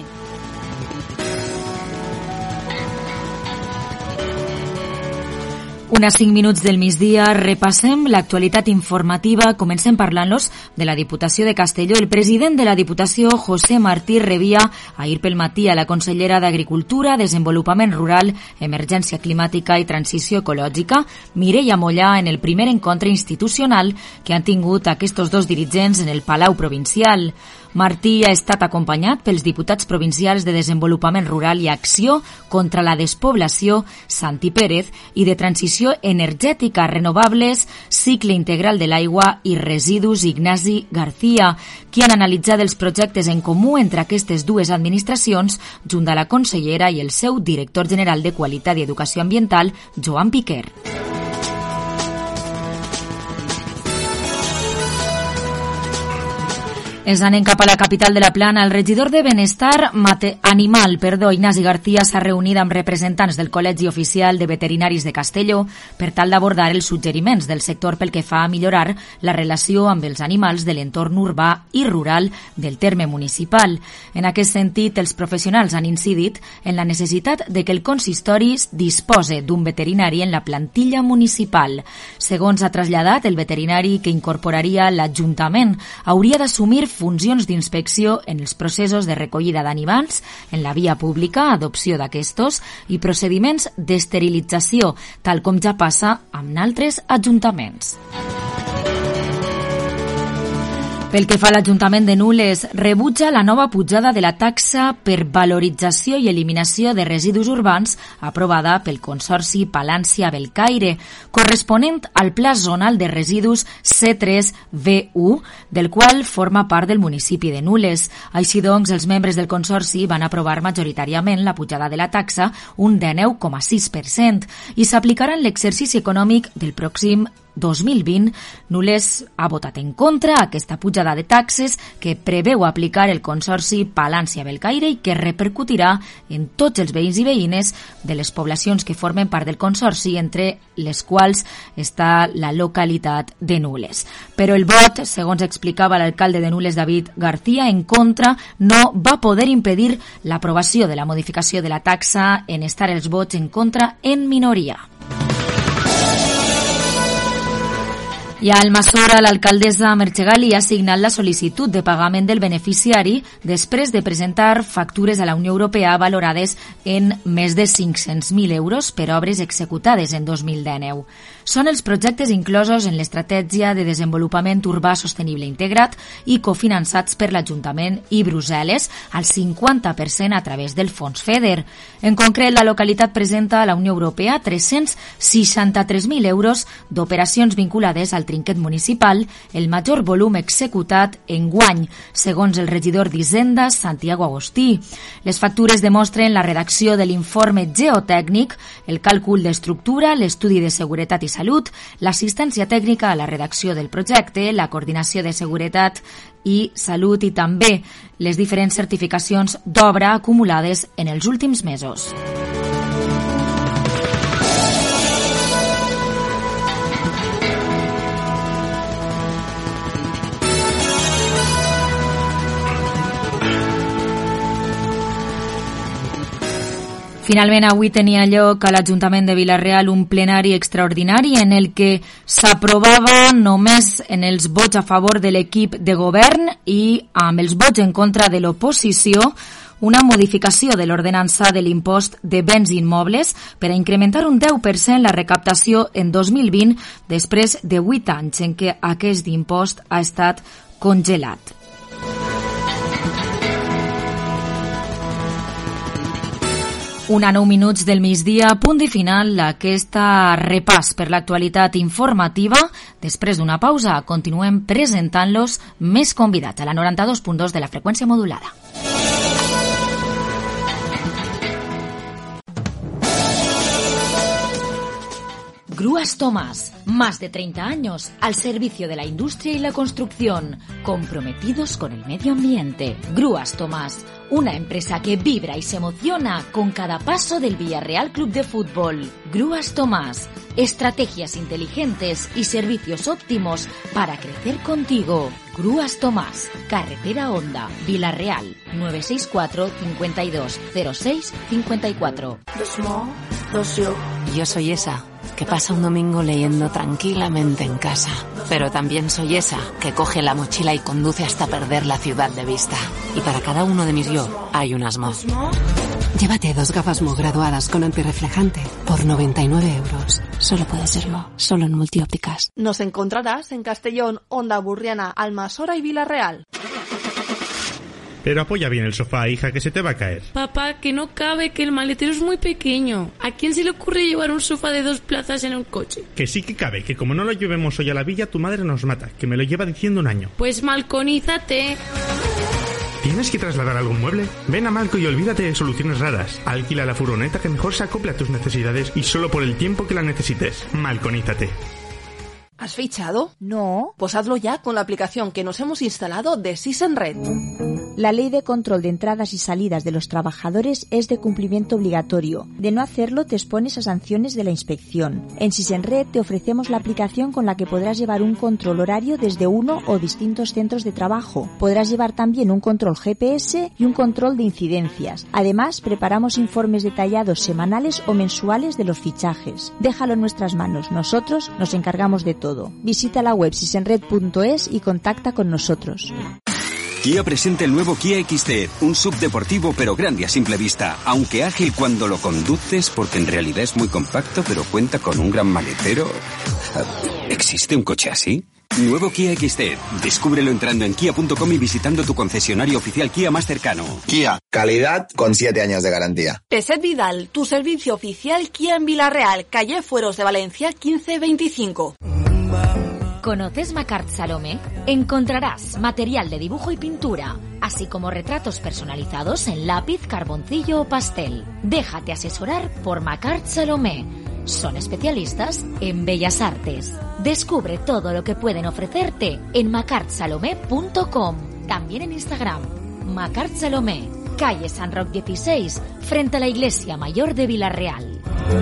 A: Unes 5 minuts del migdia, repassem l'actualitat informativa. Comencem parlant-los de la Diputació de Castelló. El president de la Diputació, José Martí, rebia ahir pel matí a la consellera d'Agricultura, Desenvolupament Rural, Emergència Climàtica i Transició Ecològica, Mireia Mollà, en el primer encontre institucional que han tingut aquests dos dirigents en el Palau Provincial. Martí ha estat acompanyat pels diputats provincials de Desenvolupament Rural i Acció contra la Despoblació, Santi Pérez, i de Transició Energètica, Renovables, Cicle Integral de l'Aigua i Residus, Ignasi García, qui han analitzat els projectes en comú entre aquestes dues administracions, junt a la consellera i el seu director general de Qualitat i Educació Ambiental, Joan Piquer. Ens anem cap a la capital de la Plana. El regidor de Benestar Animal, Ignasi García, s'ha reunit amb representants del Col·legi Oficial de Veterinaris de Castelló per tal d'abordar els suggeriments del sector pel que fa a millorar la relació amb els animals de l'entorn urbà i rural del terme municipal. En aquest sentit, els professionals han incidit en la necessitat de que el consistori dispose d'un veterinari en la plantilla municipal. Segons ha traslladat, el veterinari que incorporaria l'Ajuntament hauria d'assumir funcions d'inspecció en els processos de recollida d'animals en la via pública, adopció d'aquestos i procediments d'esterilització, tal com ja passa amb altres ajuntaments. Pel que fa a l'Ajuntament de Nules, rebutja la nova pujada de la taxa per valorització i eliminació de residus urbans aprovada pel Consorci Palància-Belcaire, corresponent al Pla Zonal de Residus C3V1, del qual forma part del municipi de Nules. Així doncs, els membres del Consorci van aprovar majoritàriament la pujada de la taxa, un 19,6%, i s'aplicarà en l'exercici econòmic del pròxim 2020. Nules ha votat en contra aquesta pujada de taxes que preveu aplicar el Consorci Palància-Belcaire i que repercutirà en tots els veïns i veïnes de les poblacions que formen part del Consorci, entre les quals està la localitat de Nules. Però el vot, segons explicava l'alcalde de Nules, David García, en contra, no va poder impedir l'aprovació de la modificació de la taxa, en estar els vots en contra en minoria. I a Almassora, l'alcaldessa Merche Gali ha signat la sol·licitud de pagament del beneficiari després de presentar factures a la Unió Europea valorades en més de 500.000 euros per obres executades en 2019. Són els projectes inclosos en l'Estratègia de Desenvolupament Urbà Sostenible Integrat i cofinançats per l'Ajuntament i Brussel·les al 50% a través del Fons FEDER. En concret, la localitat presenta a la Unió Europea 363.000 euros d'operacions vinculades al trinquet municipal, el major volum executat enguany, segons el regidor d'Hisenda, Santiago Agostí. Les factures demostren la redacció de l'informe geotècnic, el càlcul d'estructura, l'estudi de seguretat i salut, l'assistència tècnica a la redacció del projecte, la coordinació de seguretat i salut i també les diferents certificacions d'obra acumulades en els últims mesos. Finalment, avui tenia lloc a l'Ajuntament de Vila-real un plenari extraordinari en el que s'aprovava només en els vots a favor de l'equip de govern i amb els vots en contra de l'oposició una modificació de l'ordenança de l'impost de béns immobles per a incrementar un 10% la recaptació en 2020 després de 8 anys en què aquest impost ha estat congelat. Una 9 minuts del migdia, punt i final aquesta repàs per l'actualitat informativa. Després d'una pausa, continuem presentant-los més convidats a la 92.2 de la freqüència modulada. Grúas Tomás, más de 30 años al servicio de la industria y la construcción, comprometidos con el medio ambiente. Grúas Tomás, una empresa que vibra y se emociona con cada paso del Villarreal Club de Fútbol. Grúas Tomás, estrategias inteligentes y servicios óptimos para crecer contigo. Grúas Tomás, Carretera Honda, Vila-real, 964 52 06 54.
T: Yo soy esa que pasa un domingo leyendo tranquilamente en casa. Pero también soy esa que coge la mochila y conduce hasta perder la ciudad de vista. Y para cada uno de mis yo hay un Mo. Llévate 2 gafas Mo graduadas con antirreflejante por 99 euros. Solo puede ser Mo, solo en Multiópticas.
N: Nos encontrarás en Castellón, Honda, Burriana, Almasora y Vila-real.
C: Pero apoya bien el sofá, hija, que se te va a caer.
U: Papá, que no cabe, que el maletero es muy pequeño. ¿A quién se le ocurre llevar un sofá de 2 plazas en un coche?
C: Que sí que cabe, que como no lo llevemos hoy a la villa, tu madre nos mata, que me lo lleva diciendo un año.
U: Pues malconízate.
C: ¿Tienes que trasladar algún mueble? Ven a Malco y olvídate de soluciones raras. Alquila la furgoneta que mejor se acople a tus necesidades y solo por el tiempo que la necesites. Malconízate.
N: ¿Has fichado? No. Pues hazlo ya con la aplicación que nos hemos instalado de SysEnred.
V: La ley de control de entradas y salidas de los trabajadores es de cumplimiento obligatorio. De no hacerlo te expones a sanciones de la inspección. En SysEnred te ofrecemos la aplicación con la que podrás llevar un control horario desde uno o distintos centros de trabajo. Podrás llevar también un control GPS y un control de incidencias. Además, preparamos informes detallados semanales o mensuales de los fichajes. Déjalo en nuestras manos. Nosotros nos encargamos de todo. Visita la web sysenred.es y contacta con nosotros.
W: Kia presenta el nuevo Kia XT, un SUV deportivo pero grande a simple vista, aunque ágil cuando lo conduces porque en realidad es muy compacto pero cuenta con un gran maletero. ¿Existe un coche así? Nuevo Kia XT. Descúbrelo entrando en kia.com y visitando tu concesionario oficial Kia más cercano.
X: Kia, calidad con 7 años de garantía.
N: Peset Vidal, tu servicio oficial Kia en Vila-real, calle Fueros de Valencia 1525.
A: ¿Conoces Macart Salomé? Encontrarás material de dibujo y pintura, así como retratos personalizados en lápiz, carboncillo o pastel. Déjate asesorar por Macart Salomé. Son especialistas en bellas artes. Descubre todo lo que pueden ofrecerte en macartsalomé.com. También en Instagram. Macart Salomé, calle San Roc 16, frente a la Iglesia Mayor de Vila-real.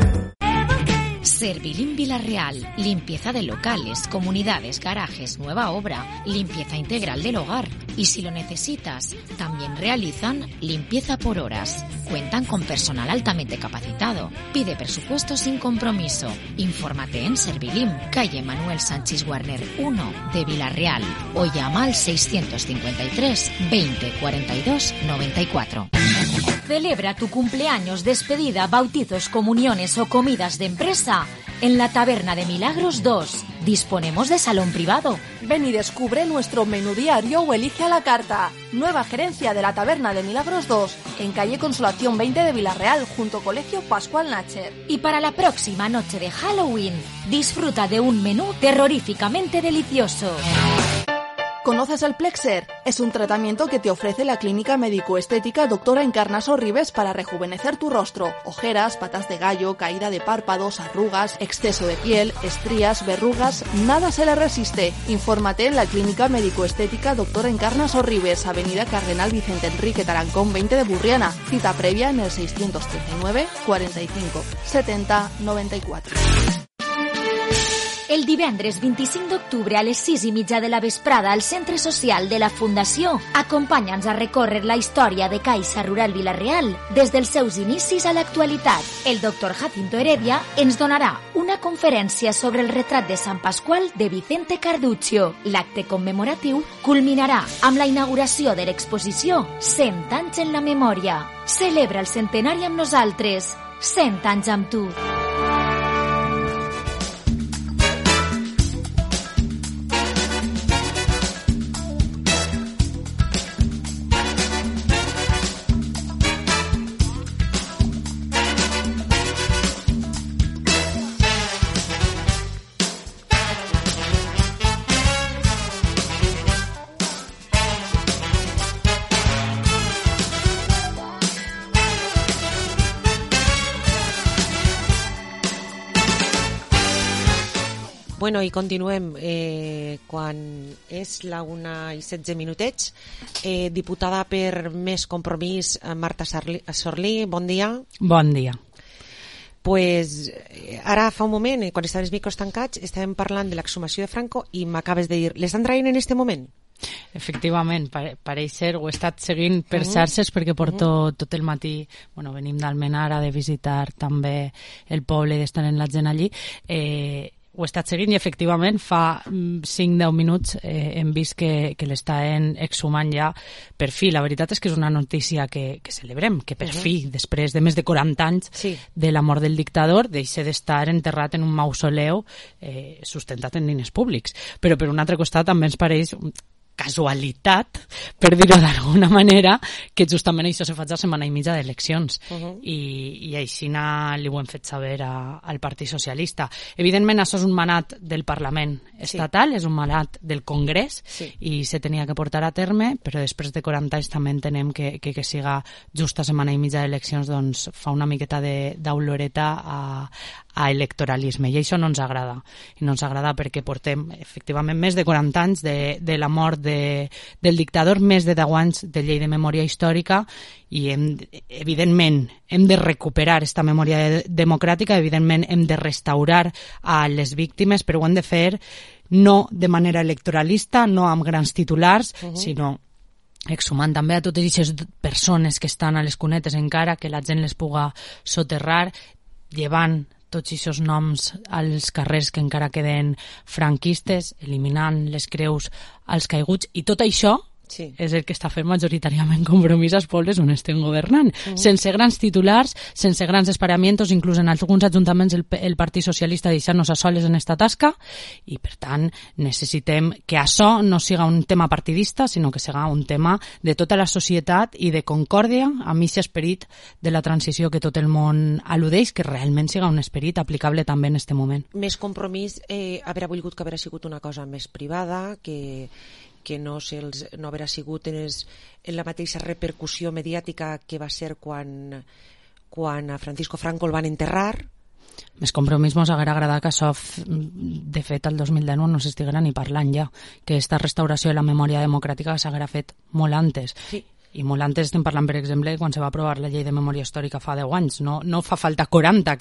A: Servilim Vila-real, limpieza de locales, comunidades, garajes, nueva obra, limpieza integral del hogar. Y si lo necesitas, también realizan limpieza por horas. Cuentan con personal altamente capacitado. Pide presupuesto sin compromiso. Infórmate en Servilim, calle Manuel Sánchez Warner 1 de Vila-real o llama al 653 20 42 94. Celebra tu cumpleaños, despedida, bautizos, comuniones o comidas de empresa en la Taberna de Milagros 2. Disponemos de salón privado.
N: Ven y descubre nuestro menú diario o elige a la carta. Nueva gerencia de la Taberna de Milagros 2, en calle Consolación 20 de Vila-real, junto Colegio Pascual Nacher.
A: Y para la próxima noche de Halloween, disfruta de un menú terroríficamente delicioso.
N: ¿Conoces el Plexer? Es un tratamiento que te ofrece la clínica médico-estética Doctora Encarnaso Ribes para rejuvenecer tu rostro. Ojeras, patas de gallo, caída de párpados, arrugas, exceso de piel, estrías, verrugas, nada se le resiste. Infórmate en la clínica médico-estética Doctora Encarnaso Ribes, avenida Cardenal Vicente Enrique Tarancón 20 de Burriana. Cita previa en el 639 45 70 94.
F: El divendres 25 d'octubre a les 6:30 de la vesprada al Centre Social de la Fundació, acompanya'ns a recórrer la història de Caixa Rural Vila-real des dels seus inicis a l'actualitat. El doctor Jacinto Heredia ens donarà una conferència sobre el retrat de Sant Pasqual de Vicente Carduccio. L'acte commemoratiu culminarà amb la inauguració de l'exposició 100 anys en la memòria. Celebra el centenari amb nosaltres. 100 anys amb tu.
P: Bueno, i continuem. Quan és la 1:16, diputada per Més Compromís, Marta Sorlí, bon dia.
G: Bon dia.
P: Pues, ara fa un moment, quan estaven els micros tancats, estàvem parlant de l'exhumació de Franco i m'acabes de dir, l'estan traient en este moment?
G: Efectivament, pareix ser, ho he estat seguint per xarxes perquè porto tot el matí, bueno, venim d'Almenara de visitar també el poble i d'estar en la gent allí, ho he estat seguint i efectivament fa 5-10 minuts hem vist que l'estaven exhumant ja per fi. La veritat és que és una notícia que celebrem, que per fi, després de més de 40 anys de la mort del dictador, deixa d'estar enterrat en un mausoleu sustentat en diners públics. Però per un altre costat també ens pareix casualitat, per dir-ho d'alguna manera, que justament això se faig a setmana i mitja d'eleccions. I així li ho hem fet saber al Partit Socialista. Evidentment, això és un manat del Parlament estatal, és un manat del Congrés, i se tenia que portar a terme, però després de 40 anys també entenem que siga just a setmana i mitja d'eleccions, doncs fa una miqueta d'oloreta a electoralisme, i això no ens agrada. I no ens agrada perquè portem, efectivament, més de 40 anys de la mort del dictador, més de 10 anys de llei de memòria històrica, i evidentment hem de recuperar aquesta memòria democràtica, evidentment hem de restaurar a les víctimes, però ho hem de fer no de manera electoralista, no amb grans titulars, sinó exhumant també a totes aquestes persones que estan a les cunetes encara, que la gent les puga soterrar, llevant tots aquests noms als carrers que encara queden franquistes, eliminant les creus als caiguts, i tot això és el que està fent majoritàriament Compromís als pobles on estem governant, sense grans titulars, sense grans esparamientos, inclús en alguns ajuntaments el Partit Socialista deixant-nos a soles en esta tasca, i per tant necessitem que això no siga un tema partidista, sinó que siga un tema de tota la societat i de concòrdia amb aquest esperit de la transició que tot el món al·ludeix, que realment siga un esperit aplicable també en aquest moment.
P: Més Compromís haurà volgut que haurà sigut una cosa més privada, que no haurà sigut en la mateixa repercussió mediàtica que va ser quan a Francisco Franco el van enterrar.
G: Més Compromís mos haguera agradat que això, de fet, el 2010 no s'estiguera ni parlant ja, que aquesta restauració de la memòria democràtica s'haguera fet molt antes. I molt antes estem parlant, per exemple, quan se va aprovar la llei de memòria històrica fa 10 anys, no fa falta 40,